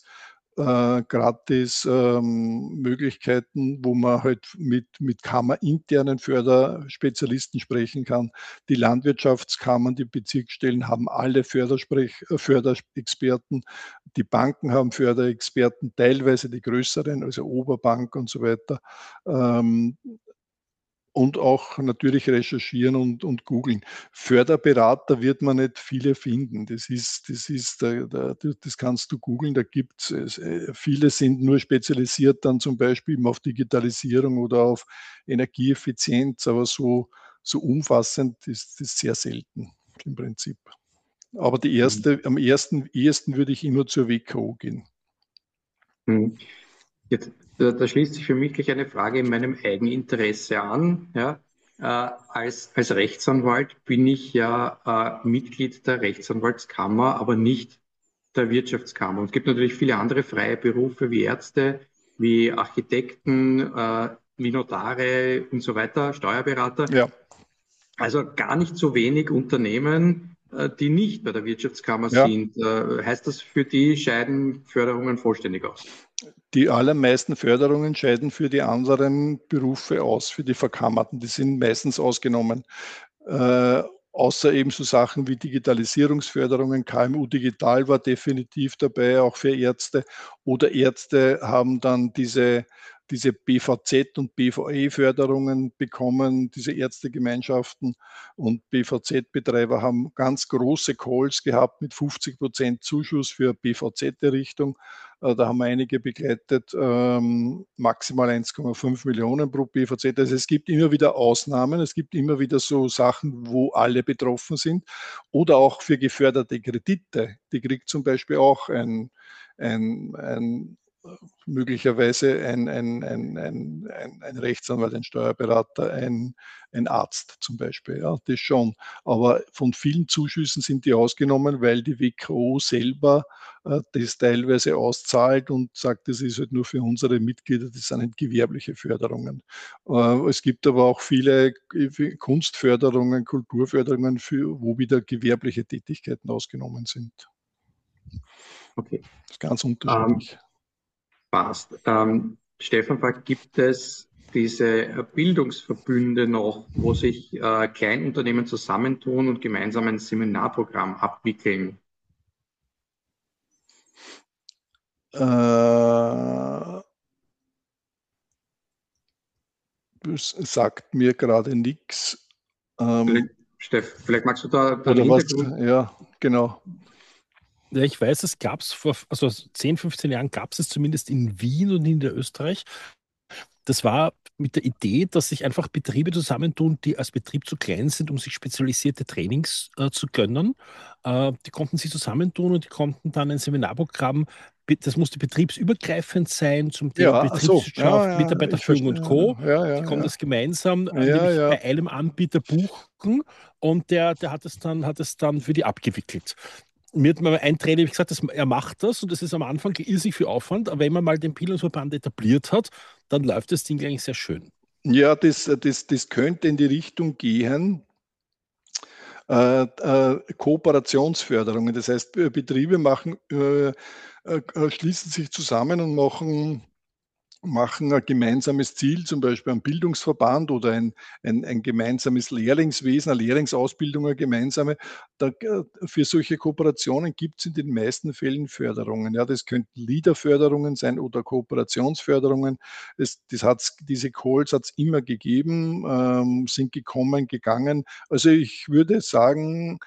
Möglichkeiten, wo man halt mit kammerinternen Förderspezialisten sprechen kann. Die Landwirtschaftskammern, die Bezirksstellen haben alle Förderexperten. Die Banken haben Förderexperten, teilweise die größeren, also Oberbank und so weiter. Und auch natürlich recherchieren und googeln. Förderberater wird man nicht viele finden. Das kannst du googeln, da gibt es, viele sind nur spezialisiert dann zum Beispiel auf Digitalisierung oder auf Energieeffizienz, aber so umfassend ist das sehr selten im Prinzip. Aber am ehesten würde ich immer zur WKO gehen. Mhm. Jetzt, da schließt sich für mich gleich eine Frage in meinem Eigeninteresse an. Ja? Als Rechtsanwalt bin ich ja Mitglied der Rechtsanwaltskammer, aber nicht der Wirtschaftskammer. Und es gibt natürlich viele andere freie Berufe wie Ärzte, wie Architekten, wie Notare und so weiter, Steuerberater. Ja. Also gar nicht so wenig Unternehmen, die nicht bei der Wirtschaftskammer Ja. sind. Heißt das, für die scheiden Förderungen vollständig aus? Die allermeisten Förderungen scheiden für die anderen Berufe aus, für die Verkammerten. Die sind meistens ausgenommen. Außer eben so Sachen wie Digitalisierungsförderungen, KMU Digital war definitiv dabei, auch für Ärzte. Oder Ärzte haben dann diese BVZ- und BVE-Förderungen bekommen, diese Ärztegemeinschaften, und BVZ-Betreiber haben ganz große Calls gehabt mit 50% Zuschuss für BVZ-Errichtung. Da haben wir einige begleitet, maximal 1,5 Millionen pro BVZ. Also es gibt immer wieder Ausnahmen, es gibt immer wieder so Sachen, wo alle betroffen sind. Oder auch für geförderte Kredite. Die kriegt zum Beispiel auch möglicherweise ein Rechtsanwalt, ein Steuerberater, ein Arzt zum Beispiel. Ja, das schon. Aber von vielen Zuschüssen sind die ausgenommen, weil die WKO selber das teilweise auszahlt und sagt, das ist halt nur für unsere Mitglieder, das sind nicht gewerbliche Förderungen. Es gibt aber auch viele Kunstförderungen, Kulturförderungen, wo wieder gewerbliche Tätigkeiten ausgenommen sind. Okay. Das ist ganz unterschiedlich. Passt. Stefan fragt, gibt es diese Bildungsverbünde noch, wo sich Kleinunternehmen zusammentun und gemeinsam ein Seminarprogramm abwickeln? Das sagt mir gerade nichts. Vielleicht magst du da oder Hintergrund. Was? Ja, genau. Ja, ich weiß, es gab es vor 10, 15 Jahren gab es zumindest in Wien und in Österreich. Das war mit der Idee, dass sich einfach Betriebe zusammentun, die als Betrieb zu klein sind, um sich spezialisierte Trainings zu gönnen. Die konnten sich zusammentun und die konnten dann ein Seminarprogramm, das musste betriebsübergreifend sein, zum Thema Betriebswirtschaft, Mitarbeiterführung und Co. Die konnten das gemeinsam nämlich bei einem Anbieter buchen und der hat es dann für die abgewickelt. Mir hat mal ein Trainer gesagt, er macht das und das ist am Anfang irrsinnig viel Aufwand, aber wenn man mal den Bildungsverband etabliert hat, dann läuft das Ding eigentlich sehr schön. Ja, das könnte in die Richtung gehen. Kooperationsförderungen. Das heißt, Betriebe schließen sich zusammen und machen ein gemeinsames Ziel, zum Beispiel ein Bildungsverband oder ein gemeinsames Lehrlingswesen, eine Lehrlingsausbildung, eine gemeinsame. Für solche Kooperationen gibt es in den meisten Fällen Förderungen. Ja, das könnten LEADER-Förderungen sein oder Kooperationsförderungen. Diese Calls hat es immer gegeben, sind gekommen, gegangen. Also ich würde sagen,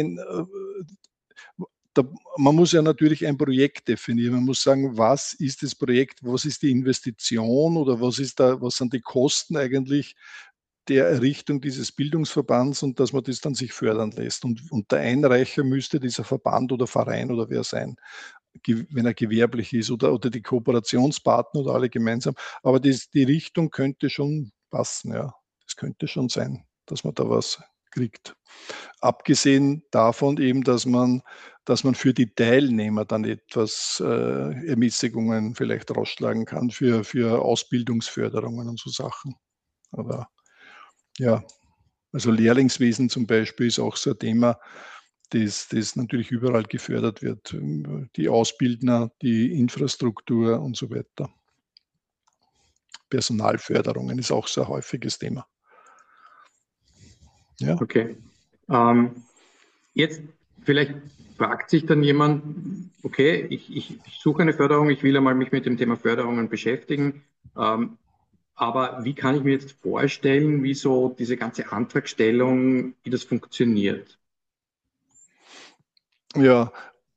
man muss ja natürlich ein Projekt definieren. Man muss sagen, was ist das Projekt, was ist die Investition oder was sind die Kosten eigentlich der Errichtung dieses Bildungsverbands und dass man das dann sich fördern lässt. Und der Einreicher müsste dieser Verband oder Verein oder wer sein, wenn er gewerblich ist oder die Kooperationspartner oder alle gemeinsam. Aber die Richtung könnte schon passen, ja. Das könnte schon sein, dass man da was kriegt. Abgesehen davon eben, dass man für die Teilnehmer dann etwas Ermäßigungen vielleicht rausschlagen kann für Ausbildungsförderungen und so Sachen. Aber ja, also Lehrlingswesen zum Beispiel ist auch so ein Thema, das natürlich überall gefördert wird. Die Ausbildner, die Infrastruktur und so weiter. Personalförderungen ist auch so ein häufiges Thema. Ja. Okay. Jetzt vielleicht fragt sich dann jemand, okay, ich suche eine Förderung, ich will einmal mich mit dem Thema Förderungen beschäftigen, aber wie kann ich mir jetzt vorstellen, wie so diese ganze Antragstellung, wie das funktioniert? Ja,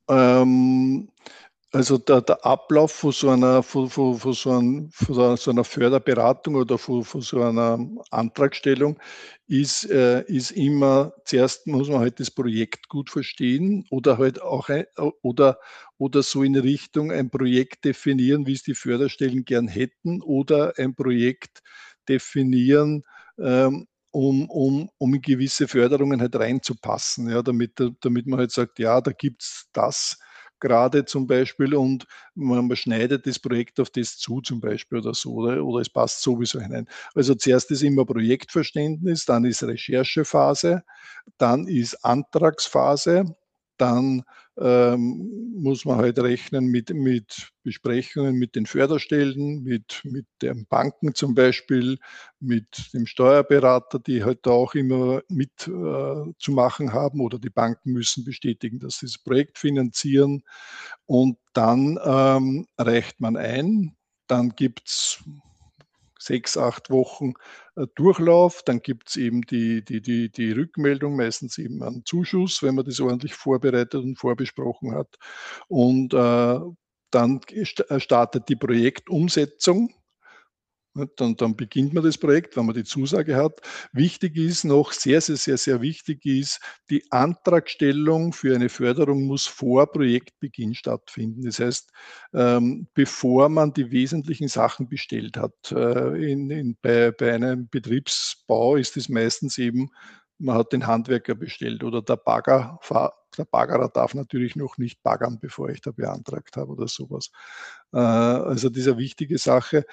also der Ablauf von so einer Förderberatung oder von so einer Antragstellung ist immer, zuerst muss man halt das Projekt gut verstehen oder halt auch oder so in Richtung ein Projekt definieren, wie es die Förderstellen gern hätten oder ein Projekt definieren, um in gewisse Förderungen halt reinzupassen, ja, damit man halt sagt, ja, da gibt es das gerade zum Beispiel und man schneidet das Projekt auf das zu zum Beispiel oder so, oder es passt sowieso hinein. Also zuerst ist immer Projektverständnis, dann ist Recherchephase, dann ist Antragsphase, dann muss man halt rechnen mit Besprechungen mit den Förderstellen, mit den Banken zum Beispiel, mit dem Steuerberater, die halt da auch immer mit zu machen haben oder die Banken müssen bestätigen, dass sie das Projekt finanzieren und dann reicht man ein, dann gibt es 6, 8 Wochen Durchlauf, dann gibt es eben die Rückmeldung, meistens eben einen Zuschuss, wenn man das ordentlich vorbereitet und vorbesprochen hat. Und dann startet die Projektumsetzung. Dann beginnt man das Projekt, wenn man die Zusage hat. Wichtig ist noch, sehr, sehr, sehr, sehr wichtig ist, die Antragstellung für eine Förderung muss vor Projektbeginn stattfinden. Das heißt, bevor man die wesentlichen Sachen bestellt hat. Bei einem Betriebsbau ist es meistens eben, man hat den Handwerker bestellt oder der Baggerer darf natürlich noch nicht baggern, bevor ich da beantragt habe oder sowas. Also diese wichtige Sache,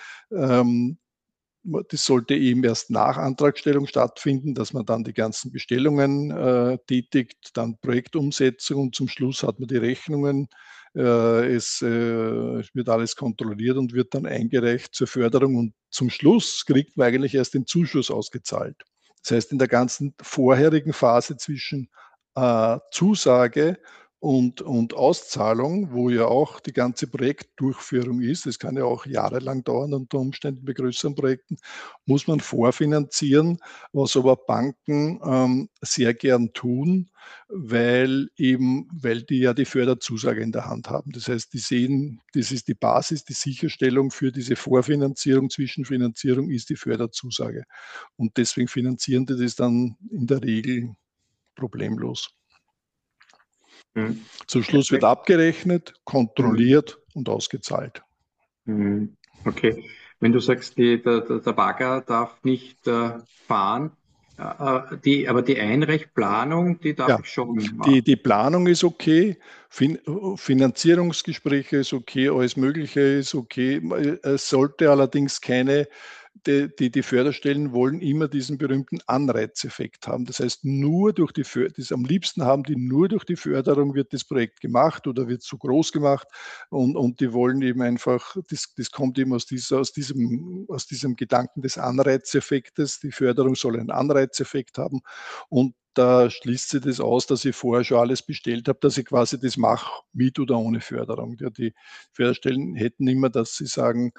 das sollte eben erst nach Antragstellung stattfinden, dass man dann die ganzen Bestellungen tätigt, dann Projektumsetzung und zum Schluss hat man die Rechnungen. Es wird alles kontrolliert und wird dann eingereicht zur Förderung und zum Schluss kriegt man eigentlich erst den Zuschuss ausgezahlt. Das heißt, in der ganzen vorherigen Phase zwischen Zusage und Auszahlung, wo ja auch die ganze Projektdurchführung ist, das kann ja auch jahrelang dauern unter Umständen bei größeren Projekten, muss man vorfinanzieren, was aber Banken sehr gern tun, weil die ja die Förderzusage in der Hand haben. Das heißt, die sehen, das ist die Basis, die Sicherstellung für diese Vorfinanzierung, Zwischenfinanzierung ist die Förderzusage. Und deswegen finanzieren die das dann in der Regel problemlos. Zum Schluss wird abgerechnet, kontrolliert und ausgezahlt. Okay. Wenn du sagst, der Bagger darf nicht fahren, aber die Einreichplanung, die darf ich schon machen. Die Planung ist okay, Finanzierungsgespräche ist okay, alles Mögliche ist okay. Es sollte allerdings die Förderstellen wollen immer diesen berühmten Anreizeffekt haben. Das heißt, am liebsten haben die nur durch die Förderung wird das Projekt gemacht oder wird so groß gemacht und die wollen eben einfach, das kommt eben aus diesem Gedanken des Anreizeffektes. Die Förderung soll einen Anreizeffekt haben und da schließt sich das aus, dass ich vorher schon alles bestellt habe, dass ich quasi das mache, mit oder ohne Förderung. Ja, die Förderstellen hätten immer, dass sie sagen,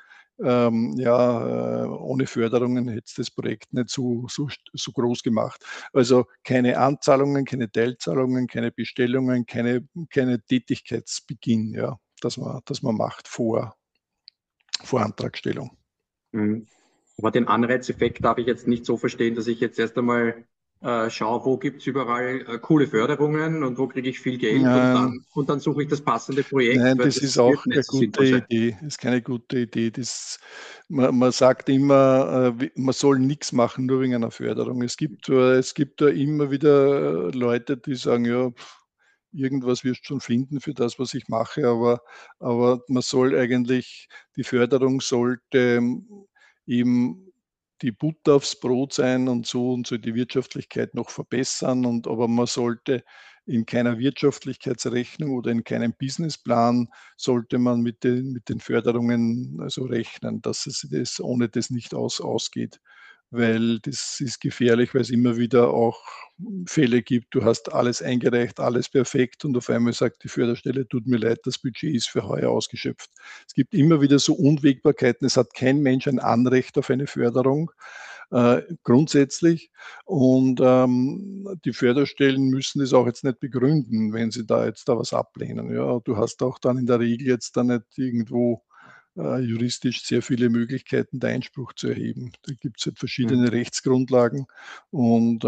ohne Förderungen hätte es das Projekt nicht so groß gemacht. Also keine Anzahlungen, keine Teilzahlungen, keine Bestellungen, keine Tätigkeitsbeginn, ja, dass man macht vor Antragstellung. Aber den Anreizeffekt darf ich jetzt nicht so verstehen, dass ich jetzt erst einmal schaue, wo gibt es überall coole Förderungen und wo kriege ich viel Geld und dann suche ich das passende Projekt. Nein, das ist auch eine gute Idee. Das ist keine gute Idee. Man sagt immer, man soll nichts machen, nur wegen einer Förderung. Es gibt da immer wieder Leute, die sagen, ja, irgendwas wirst du schon finden für das, was ich mache, aber man soll eigentlich, die Förderung sollte eben die Butter aufs Brot sein und so die Wirtschaftlichkeit noch verbessern. Aber man sollte in keiner Wirtschaftlichkeitsrechnung oder in keinem Businessplan sollte man mit den Förderungen also rechnen, dass es ohne das nicht ausgeht. Weil das ist gefährlich, weil es immer wieder auch Fälle gibt, du hast alles eingereicht, alles perfekt und auf einmal sagt die Förderstelle, tut mir leid, das Budget ist für heuer ausgeschöpft. Es gibt immer wieder so Unwägbarkeiten, es hat kein Mensch ein Anrecht auf eine Förderung, grundsätzlich und die Förderstellen müssen das auch jetzt nicht begründen, wenn sie da was ablehnen. Ja, du hast auch dann in der Regel jetzt da nicht irgendwo juristisch sehr viele Möglichkeiten, da Einspruch zu erheben. Da gibt es halt verschiedene Rechtsgrundlagen und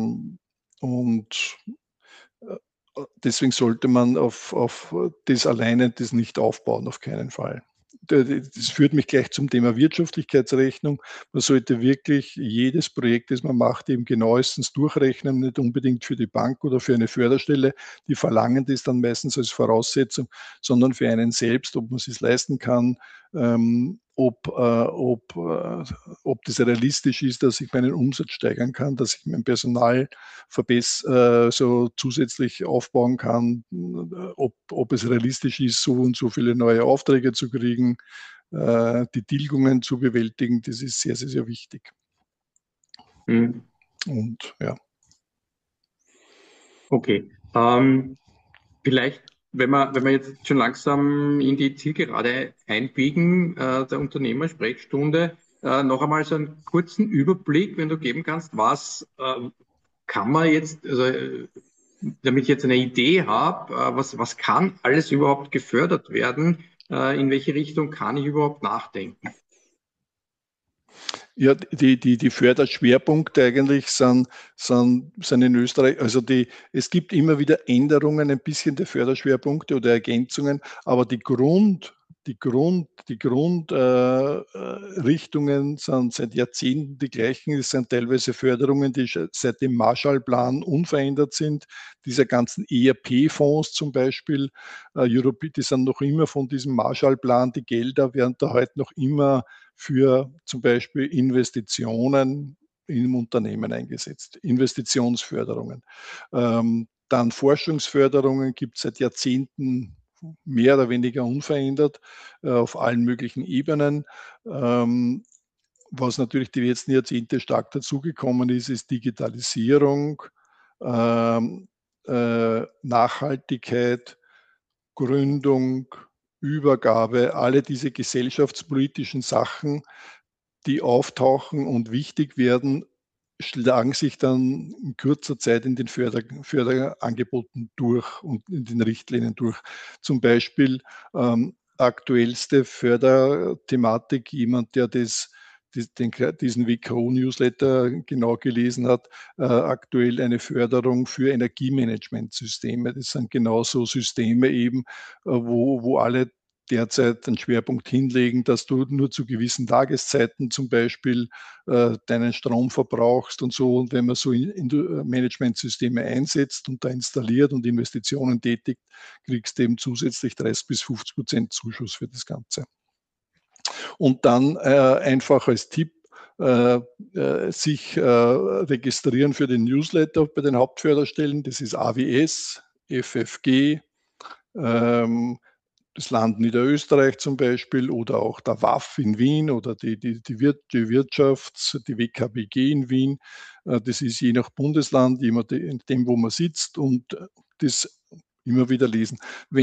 deswegen sollte man auf das alleine das nicht aufbauen, auf keinen Fall. Das führt mich gleich zum Thema Wirtschaftlichkeitsrechnung. Man sollte wirklich jedes Projekt, das man macht, eben genauestens durchrechnen, nicht unbedingt für die Bank oder für eine Förderstelle. Die verlangen das dann meistens als Voraussetzung, sondern für einen selbst, ob man es sich leisten kann, ob das realistisch ist, dass ich meinen Umsatz steigern kann, dass ich mein Personal so zusätzlich aufbauen kann, ob es realistisch ist, so und so viele neue Aufträge zu kriegen, die Tilgungen zu bewältigen, das ist sehr, sehr, sehr wichtig. Und ja. Okay. Vielleicht, wenn wir jetzt schon langsam in die Zielgerade einbiegen, der Unternehmersprechstunde, noch einmal so einen kurzen Überblick, wenn du geben kannst, was kann man jetzt, also damit ich jetzt eine Idee habe, was kann alles überhaupt gefördert werden? In welche Richtung kann ich überhaupt nachdenken? Ja, die Förderschwerpunkte eigentlich sind in Österreich, also es gibt immer wieder Änderungen ein bisschen der Förderschwerpunkte oder Ergänzungen, aber die Grundrichtungen sind seit Jahrzehnten die gleichen. Es sind teilweise Förderungen, die seit dem Marshallplan unverändert sind. Diese ganzen ERP-Fonds zum Beispiel, die sind noch immer von diesem Marshallplan, die Gelder werden da heute noch immer für zum Beispiel Investitionen im Unternehmen eingesetzt, Investitionsförderungen. Dann Forschungsförderungen gibt es seit Jahrzehnten mehr oder weniger unverändert auf allen möglichen Ebenen. Was natürlich die letzten Jahrzehnte stark dazugekommen ist, ist Digitalisierung, Nachhaltigkeit, Gründung, Übergabe, alle diese gesellschaftspolitischen Sachen, die auftauchen und wichtig werden, schlagen sich dann in kurzer Zeit in den Förderangeboten durch und in den Richtlinien durch. Zum Beispiel aktuellste Förderthematik, jemand, der diesen WKO-Newsletter genau gelesen hat, aktuell eine Förderung für Energiemanagementsysteme. Das sind genauso Systeme eben, wo alle derzeit einen Schwerpunkt hinlegen, dass du nur zu gewissen Tageszeiten zum Beispiel deinen Strom verbrauchst und so. Und wenn man so in Managementsysteme einsetzt und da installiert und Investitionen tätigt, kriegst du eben zusätzlich 30-50% Zuschuss für das Ganze. Und dann einfach als Tipp, sich registrieren für den Newsletter bei den Hauptförderstellen. Das ist AWS, FFG, das Land Niederösterreich zum Beispiel oder auch der WAF in Wien oder die WKBG in Wien. Das ist je nach Bundesland, je nachdem, wo man sitzt und das immer wieder lesen.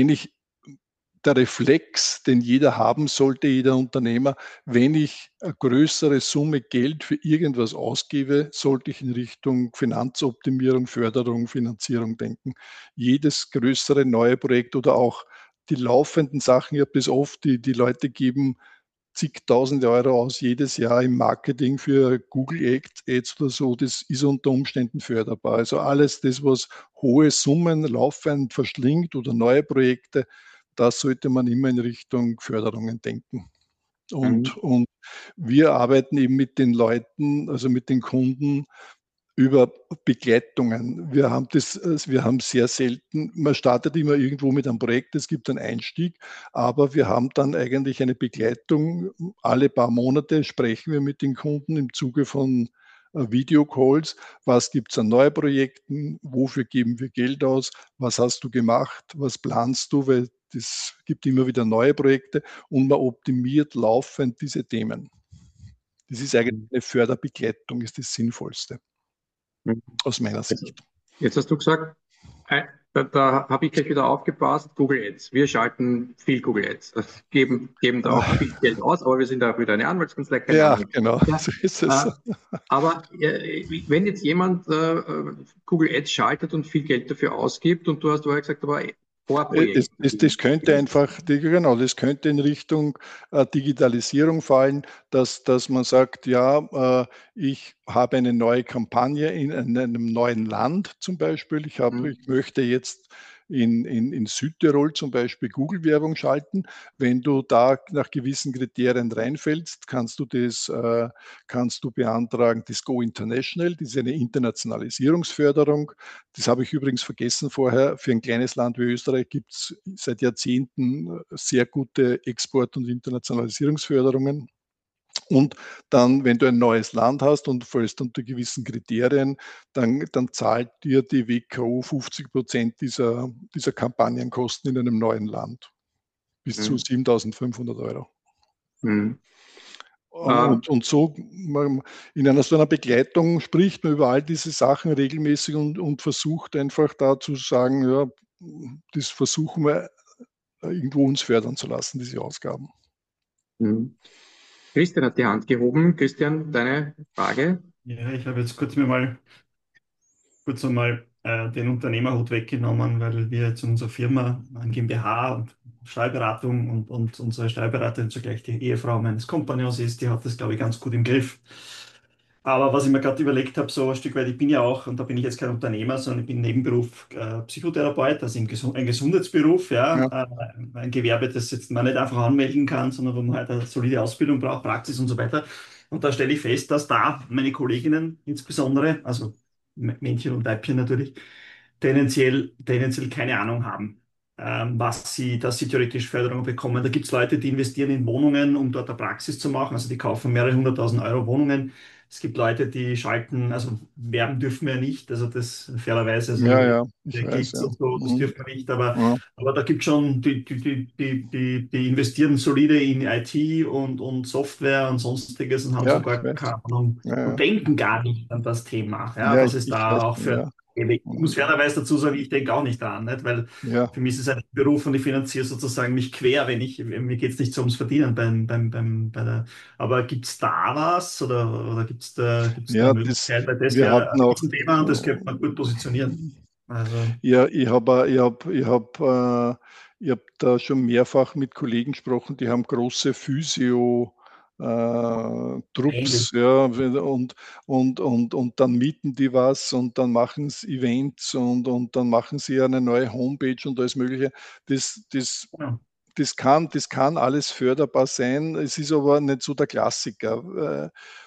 Der Reflex, den jeder haben sollte, jeder Unternehmer, wenn ich eine größere Summe Geld für irgendwas ausgebe, sollte ich in Richtung Finanzoptimierung, Förderung, Finanzierung denken. Jedes größere neue Projekt oder auch die laufenden Sachen, ich habe das oft, die Leute geben zigtausende Euro aus jedes Jahr im Marketing für Google Ads oder so, das ist unter Umständen förderbar. Also alles das, was hohe Summen laufend verschlingt oder neue Projekte, da sollte man immer in Richtung Förderungen denken. Und wir arbeiten eben mit den Leuten, also mit den Kunden, über Begleitungen. Wir haben sehr selten, man startet immer irgendwo mit einem Projekt, es gibt einen Einstieg, aber wir haben dann eigentlich eine Begleitung. Alle paar Monate sprechen wir mit den Kunden im Zuge von Videocalls. Was gibt es an neuen Projekten? Wofür geben wir Geld aus? Was hast du gemacht? Was planst du? Weil es gibt immer wieder neue Projekte und man optimiert laufend diese Themen. Das ist eigentlich eine Förderbegleitung, ist das Sinnvollste aus meiner Sicht. Jetzt hast du gesagt, da habe ich gleich wieder aufgepasst, Google Ads. Wir schalten viel Google Ads, geben da auch viel Geld aus, aber wir sind auch wieder eine Anwaltskanzlei. Ja, genau, so ist es. Aber wenn jetzt jemand Google Ads schaltet und viel Geld dafür ausgibt und du hast vorher gesagt, aber das könnte einfach, genau, das könnte in Richtung Digitalisierung fallen, dass man sagt, ja, ich habe eine neue Kampagne in einem neuen Land zum Beispiel. Ich möchte jetzt in Südtirol zum Beispiel Google-Werbung schalten. Wenn du da nach gewissen Kriterien reinfällst, kannst du beantragen, das Go International, das ist eine Internationalisierungsförderung. Das habe ich übrigens vergessen vorher. Für ein kleines Land wie Österreich gibt es seit Jahrzehnten sehr gute Export- und Internationalisierungsförderungen. Und dann, wenn du ein neues Land hast und fällst unter gewissen Kriterien, dann zahlt dir die WKO 50% dieser Kampagnenkosten in einem neuen Land. Bis zu 7.500 Euro. Und so in so einer Begleitung spricht man über all diese Sachen regelmäßig und versucht einfach da zu sagen, ja, das versuchen wir irgendwo uns fördern zu lassen, diese Ausgaben. Christian hat die Hand gehoben. Christian, deine Frage? Ja, ich habe jetzt kurz einmal den Unternehmerhut weggenommen, weil wir jetzt unsere Firma, ein GmbH und Steuerberatung und unsere Steuerberaterin zugleich die Ehefrau meines Kompagnons ist, die hat das, glaube ich, ganz gut im Griff. Aber was ich mir gerade überlegt habe, so ein Stück weit, ich bin ja auch, und da bin ich jetzt kein Unternehmer, sondern ich bin Nebenberuf Psychotherapeut, also ein Gesundheitsberuf, ja, Ja, ein Gewerbe, das jetzt man nicht einfach anmelden kann, sondern wo man halt eine solide Ausbildung braucht, Praxis und so weiter. Und da stelle ich fest, dass da meine Kolleginnen insbesondere, also Männchen und Weibchen natürlich, tendenziell keine Ahnung haben, dass sie theoretisch Förderung bekommen. Da gibt es Leute, die investieren in Wohnungen, um dort eine Praxis zu machen. Also die kaufen mehrere hunderttausend Euro Wohnungen. Es gibt Leute, die schalten, also werben dürfen wir ja nicht, also das fairerweise, ja, also ja, ich weiß, Klicks ja. und so, das Mhm. dürfen wir nicht, Ja, aber da gibt es schon, die investieren solide in IT und Software und sonstiges und haben ja, ich sogar weiß. keine Ahnung Ja, und ja. denken gar nicht an das Thema, ja, Ja, dass es ich weiß da auch schon, für, ja. ich muss Mhm. fairerweise dazu sagen, ich denke auch nicht dran, nicht? Weil Ja. für mich ist es ein Beruf und ich finanziere sozusagen mich quer, mir geht es nicht so ums Verdienen bei der, aber gibt es da was oder gibt's da Ja, Möglichkeit? Weil das wir wäre ein hatten auch, Riesenthema und das könnte man gut positionieren. Also, ja, ich hab da schon mehrfach mit Kollegen gesprochen, die haben große ähnlich. Trupps, ja, und dann mieten die was und dann machen sie Events und dann machen sie eine neue Homepage und alles Mögliche. Das, das, Ja. das kann alles förderbar sein. Es ist aber nicht so der Klassiker.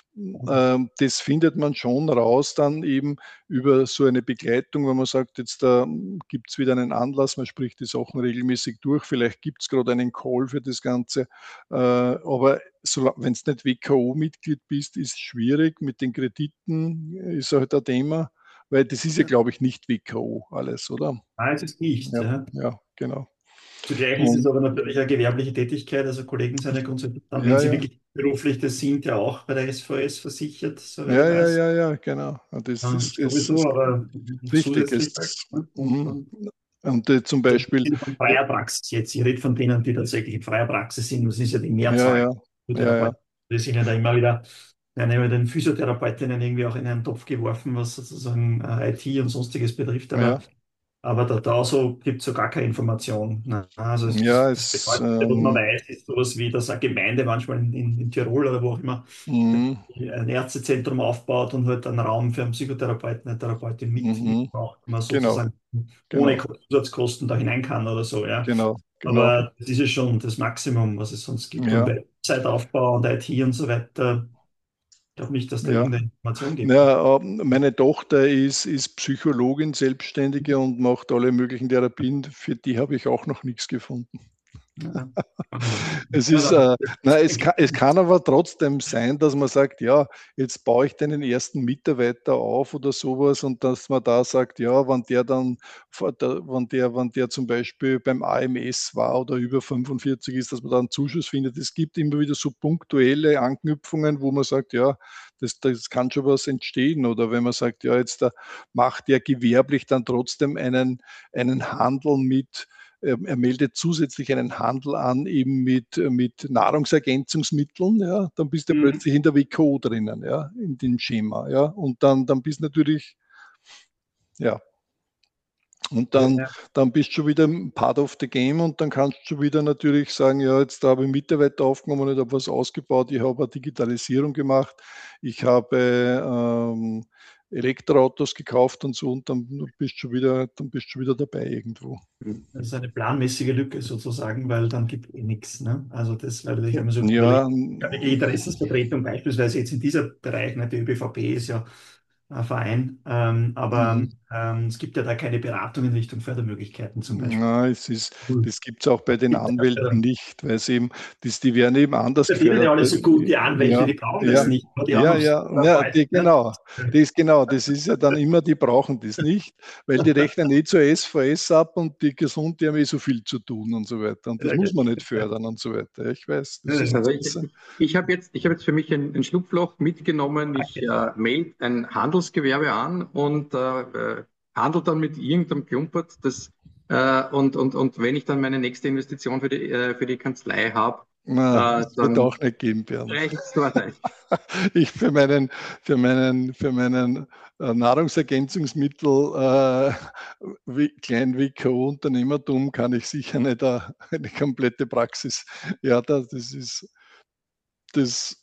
Das findet man schon raus dann eben über so eine Begleitung, wenn man sagt, jetzt da gibt es wieder einen Anlass, man spricht die Sachen regelmäßig durch, vielleicht gibt es gerade einen Call für das Ganze. Aber wenn du nicht WKO-Mitglied bist, ist es schwierig. Mit den Krediten ist halt ein Thema, weil das ist ja, glaube ich, nicht WKO alles, oder? Nein, es ist nicht. Ja, Ja. ja, genau. Zugleich ist es Und aber natürlich eine gewerbliche Tätigkeit. Also Kollegen sind ja grundsätzlich dann, wenn ja, sie ja. wirklich beruflich das sind, ja auch bei der SVS versichert, soweit ich Ja, ja, weiß. ja, ja, genau. Und Sowieso, aber richtig zusätzlich halt. ist. Ne? Mhm. Und zum Also im Beispiel, Sinne von freier Praxis jetzt. Ich rede von denen, die tatsächlich in freier Praxis sind. Das ist ja die ja, Mehrzahl. ja, ja, ja, Physiotherapeuten. Wir sind ja da immer wieder, werden immer den Physiotherapeutinnen irgendwie auch in einen Topf geworfen, was sozusagen IT und sonstiges betrifft. ja, Aber da so gibt es so gar keine Information. Ne? Also ja, das bedeutet, was man weiß, ist sowas wie, dass eine Gemeinde manchmal in Tirol oder wo auch immer mhm, ein Ärztezentrum aufbaut und halt einen Raum für einen Psychotherapeuten, eine Therapeutin mhm, mitmacht, man genau, sozusagen ohne genau, Zusatzkosten da hinein kann oder so, ja. genau, genau, Aber das ist ja schon das Maximum, was es sonst gibt. Und ja, bei Zeitaufbau und IT und so weiter, ich glaube nicht, dass da ja. irgendeine Information gibt. Ja, meine Tochter ist Psychologin, Selbstständige und macht alle möglichen Therapien. Für die habe ich auch noch nichts gefunden. Ja. Es Ja, ist, na, es kann aber trotzdem sein, dass man sagt, ja, jetzt baue ich den ersten Mitarbeiter auf oder sowas und dass man da sagt, ja, wenn der zum Beispiel beim AMS war oder über 45 ist, dass man da einen Zuschuss findet. Es gibt immer wieder so punktuelle Anknüpfungen, wo man sagt, ja, das kann schon was entstehen. Oder wenn man sagt, ja, jetzt macht der gewerblich dann trotzdem einen Handel mit, er meldet zusätzlich einen Handel an, eben mit Nahrungsergänzungsmitteln, ja, dann bist du Mhm. plötzlich in der WKO drinnen, ja, in dem Schema, ja, und dann bist du natürlich, ja, und Ja, dann, ja. dann bist du schon wieder part of the game und dann kannst du schon wieder natürlich sagen, ja, jetzt da habe ich Mitarbeiter aufgenommen, ich habe was ausgebaut, ich habe eine Digitalisierung gemacht, ich habe Elektroautos gekauft und so und dann bist du schon wieder dabei irgendwo. Das ist eine planmäßige Lücke sozusagen, weil dann gibt es eh nichts. Ne? Also das, weil ich habe mir so Ja, überlegt, eine Interessensvertretung beispielsweise jetzt in dieser Bereich, ne, die ÖBVP ist ja ein Verein, aber mhm. es gibt ja da keine Beratung in Richtung Fördermöglichkeiten zum Beispiel. Na, das gibt es auch bei den Anwälten nicht, weil sie eben, die werden eben anders Verdienen ja gefördert. alle so gut, die Anwälte, Ja, die brauchen das ja, nicht. Die haben ja, noch ja, ja, Arbeit. Ne? das ist ja dann immer, die brauchen das nicht, weil die rechnen eh zur SVS ab und die Gesund, die haben eh so viel zu tun und so weiter. Und das muss man nicht fördern und so weiter. Ich weiß, das ist Also das. ich habe jetzt für mich ein Schlupfloch mitgenommen. Ich melde ein Handelsgewerbe an und handle dann mit irgendeinem Klumpert. Und wenn ich dann meine nächste Investition für die Kanzlei habe, Na, das wird Dann auch nicht geben, Bernd. reicht es dort ein. Ich für meinen Nahrungsergänzungsmittel klein WKO-Unternehmertum kann ich sicher nicht eine komplette Praxis. Ja, das,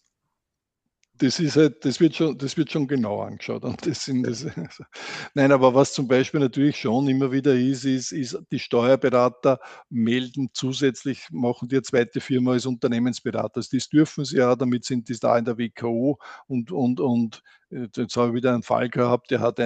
das wird schon genau angeschaut. Und nein, aber was zum Beispiel natürlich schon immer wieder ist, die Steuerberater melden zusätzlich, machen die eine zweite Firma als Unternehmensberater. Also das dürfen sie ja, damit sind die da in der WKO und jetzt habe ich wieder einen Fall gehabt, der hat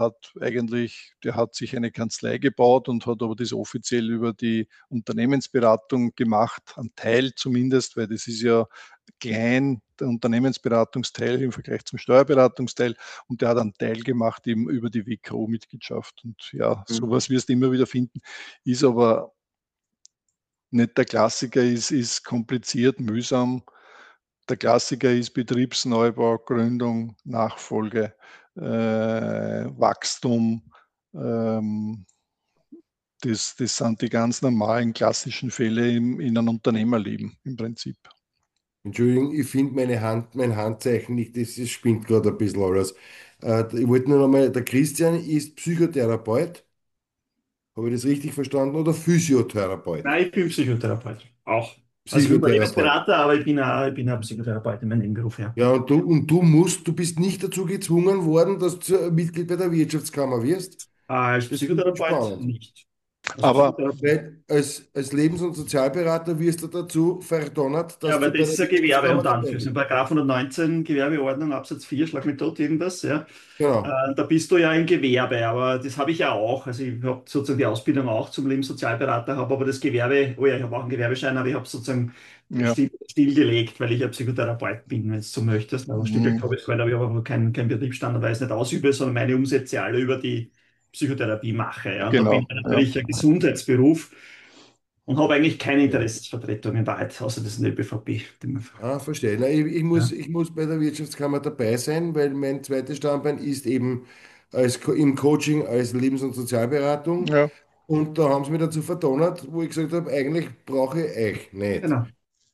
sich eine Kanzlei gebaut und hat aber das offiziell über die Unternehmensberatung gemacht, ein Teil zumindest, weil das ist ja klein, der Unternehmensberatungsteil im Vergleich zum Steuerberatungsteil, und der hat einen Teil gemacht eben über die WKO-Mitgliedschaft. Und ja, sowas wirst du immer wieder finden, ist aber nicht der Klassiker, ist kompliziert, mühsam. Der Klassiker ist Betriebsneubau, Gründung, Nachfolge, Wachstum. Das sind die ganz normalen klassischen Fälle in einem Unternehmerleben im Prinzip. Entschuldigung, ich finde mein Handzeichen nicht, das spinnt gerade ein bisschen alles. Ich wollte nur noch mal, der Christian ist Psychotherapeut, habe ich das richtig verstanden, oder Physiotherapeut? Nein, ich bin Psychotherapeut. Auch. Also ich bin Psychotherapeut. Unternehmensberater, aber ich bin auch Psychotherapeut in meinem Nebenberuf, ja. Ja, du bist nicht dazu gezwungen worden, dass du Mitglied bei der Wirtschaftskammer wirst. Als Das finde ich Psychotherapeut spannend. nicht. Also Aber Psychotherapeut, Als Lebens- und Sozialberater wirst du dazu verdonnert, ja, dass aber du bei das der ist ein Gewerbe Wirtschaftskammer unter dabei Anführungszeichen. bist. Paragraph 119 Gewerbeordnung, Absatz 4, schlag mich tot, irgendwas, ja. Genau. Da bist du ja im Gewerbe, aber das habe ich ja auch. Also ich habe sozusagen die Ausbildung auch zum Lebenssozialberater, habe aber das Gewerbe, oh ja, ich habe auch einen Gewerbeschein, aber ich habe sozusagen ja, stillgelegt, weil ich ja Psychotherapeut bin, wenn du so möchtest. Also stillgelegt habe ich es, aber ich habe aber keinen Betriebsstand, weil ich es nicht ausübe, sondern meine Umsätze alle über die Psychotherapie mache. Ja. Und da bin genau. ich Ja. natürlich ein Gesundheitsberuf und habe eigentlich keine Interessensvertretung in Wahrheit, außer das in der ÖBVP. Ah, verstehe. Na, Ja. ich muss bei der Wirtschaftskammer dabei sein, weil mein zweites Standbein ist eben im Coaching als Lebens- und Sozialberatung. Ja. Und da haben sie mich dazu verdonnert, wo ich gesagt habe, eigentlich brauche ich euch nicht. Genau.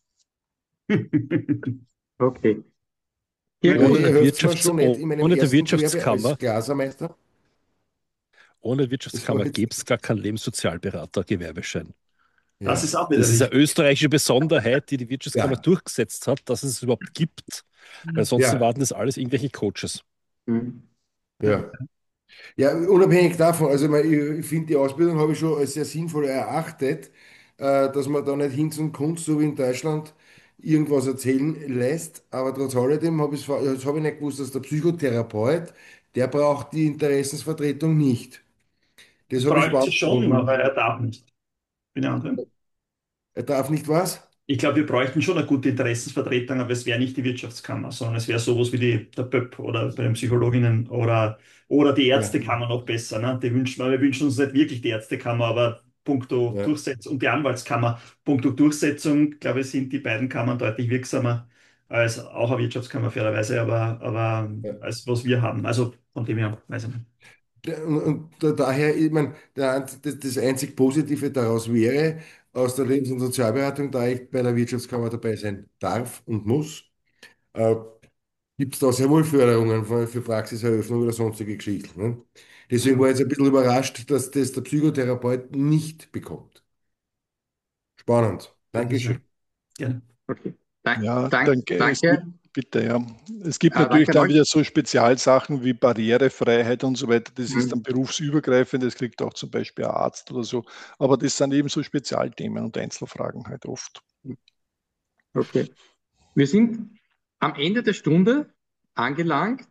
Okay. Hier Weil gut. ihr helft mir schon nicht in meinem Ohne die ersten Gewerbe als Wirtschaftskammer, Glasermeister. ohne Das war Wirtschaftskammer jetzt, gäbe es gar keinen Lebenssozialberater-Gewerbeschein. Das ja, ist auch wieder Das ist eine richtig. österreichische Besonderheit, die die Wirtschaftskammer ja, durchgesetzt hat, dass es überhaupt gibt. Weil ansonsten ja, waren das alles irgendwelche Coaches. Mhm. ja. Ja, unabhängig davon, also ich finde, die Ausbildung habe ich schon als sehr sinnvoll erachtet, dass man da nicht Hinz und Kunst, so wie in Deutschland, irgendwas erzählen lässt. Aber trotz alledem das habe ich nicht gewusst, dass der Psychotherapeut, der braucht die Interessensvertretung nicht. Das habe ich Bräuchte spannend sie schon, aber gefunden. er darf nicht. Bin ich andere? Er darf nicht was? Ich glaube, wir bräuchten schon eine gute Interessensvertretung, aber es wäre nicht die Wirtschaftskammer, sondern es wäre sowas wie der BÖP oder bei den Psychologinnen oder die Ja, Ärztekammer noch besser. Ne? Wir wünschen uns nicht wirklich die Ärztekammer, aber puncto ja, Durchsetzung und die Anwaltskammer, puncto Durchsetzung, glaube ich, sind die beiden Kammern deutlich wirksamer als auch eine Wirtschaftskammer fairerweise, aber ja. als was wir haben. Also von dem her, weiß ich nicht. Daher, ich meine, das einzig Positive daraus wäre, aus der Lebens- und Sozialberatung, da ich bei der Wirtschaftskammer dabei sein darf und muss, äh, gibt es da sehr wohl Förderungen für Praxiseröffnung oder sonstige Geschichten. Ne? Deswegen war ich jetzt ein bisschen überrascht, dass das der Psychotherapeut nicht bekommt. Spannend. Das ist ja Dankeschön. gerne. Okay. Ja, danke. Danke. Bitte, ja. Es gibt natürlich Danke dann euch. wieder so Spezialsachen wie Barrierefreiheit und so weiter. Das ist dann Mhm. berufsübergreifend. Das kriegt auch zum Beispiel ein Arzt oder so. Aber das sind eben so Spezialthemen und Einzelfragen halt oft. Okay. Wir sind am Ende der Stunde angelangt.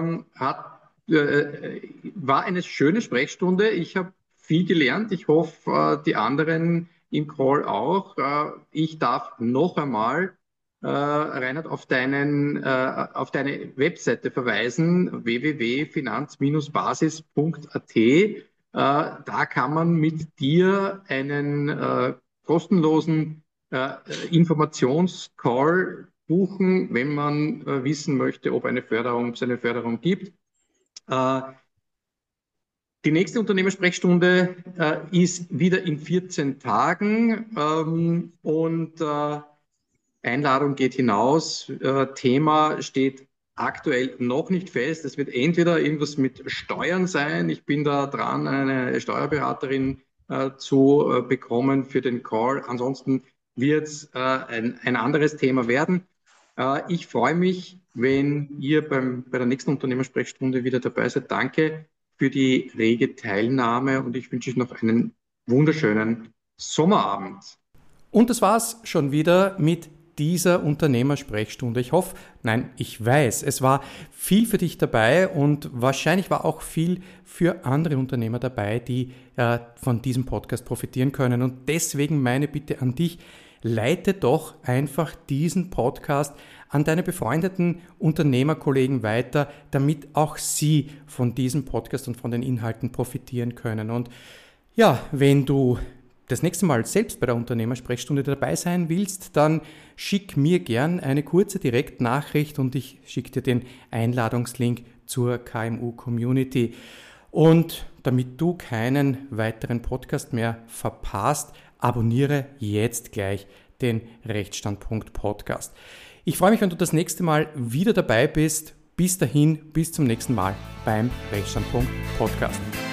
War eine schöne Sprechstunde. Ich habe viel gelernt. Ich hoffe, die anderen im Call auch. Ich darf noch einmal, Reinhard, auf deine Webseite verweisen, www.finanz-basis.at. Da kann man mit dir einen kostenlosen Informationscall buchen, wenn man wissen möchte, ob es eine Förderung gibt. Die nächste Unternehmersprechstunde ist wieder in 14 Tagen und Einladung geht hinaus. Thema steht aktuell noch nicht fest. Es wird entweder irgendwas mit Steuern sein. Ich bin da dran, eine Steuerberaterin zu bekommen für den Call. Ansonsten wird es ein anderes Thema werden. Ich freue mich, wenn ihr bei der nächsten Unternehmersprechstunde wieder dabei seid. Danke für die rege Teilnahme und ich wünsche euch noch einen wunderschönen Sommerabend. Und das war's schon wieder mit dieser Unternehmersprechstunde. Ich hoffe, ich weiß, es war viel für dich dabei und wahrscheinlich war auch viel für andere Unternehmer dabei, die von diesem Podcast profitieren können. Und deswegen meine Bitte an dich, leite doch einfach diesen Podcast an deine befreundeten Unternehmerkollegen weiter, damit auch sie von diesem Podcast und von den Inhalten profitieren können. Und ja, wenn du das nächste Mal selbst bei der Unternehmersprechstunde dabei sein willst, dann schick mir gern eine kurze Direktnachricht und ich schicke dir den Einladungslink zur KMU-Community. Und damit du keinen weiteren Podcast mehr verpasst, abonniere jetzt gleich den Rechtsstandpunkt Podcast. Ich freue mich, wenn du das nächste Mal wieder dabei bist. Bis dahin, bis zum nächsten Mal beim Rechtsstandpunkt Podcast.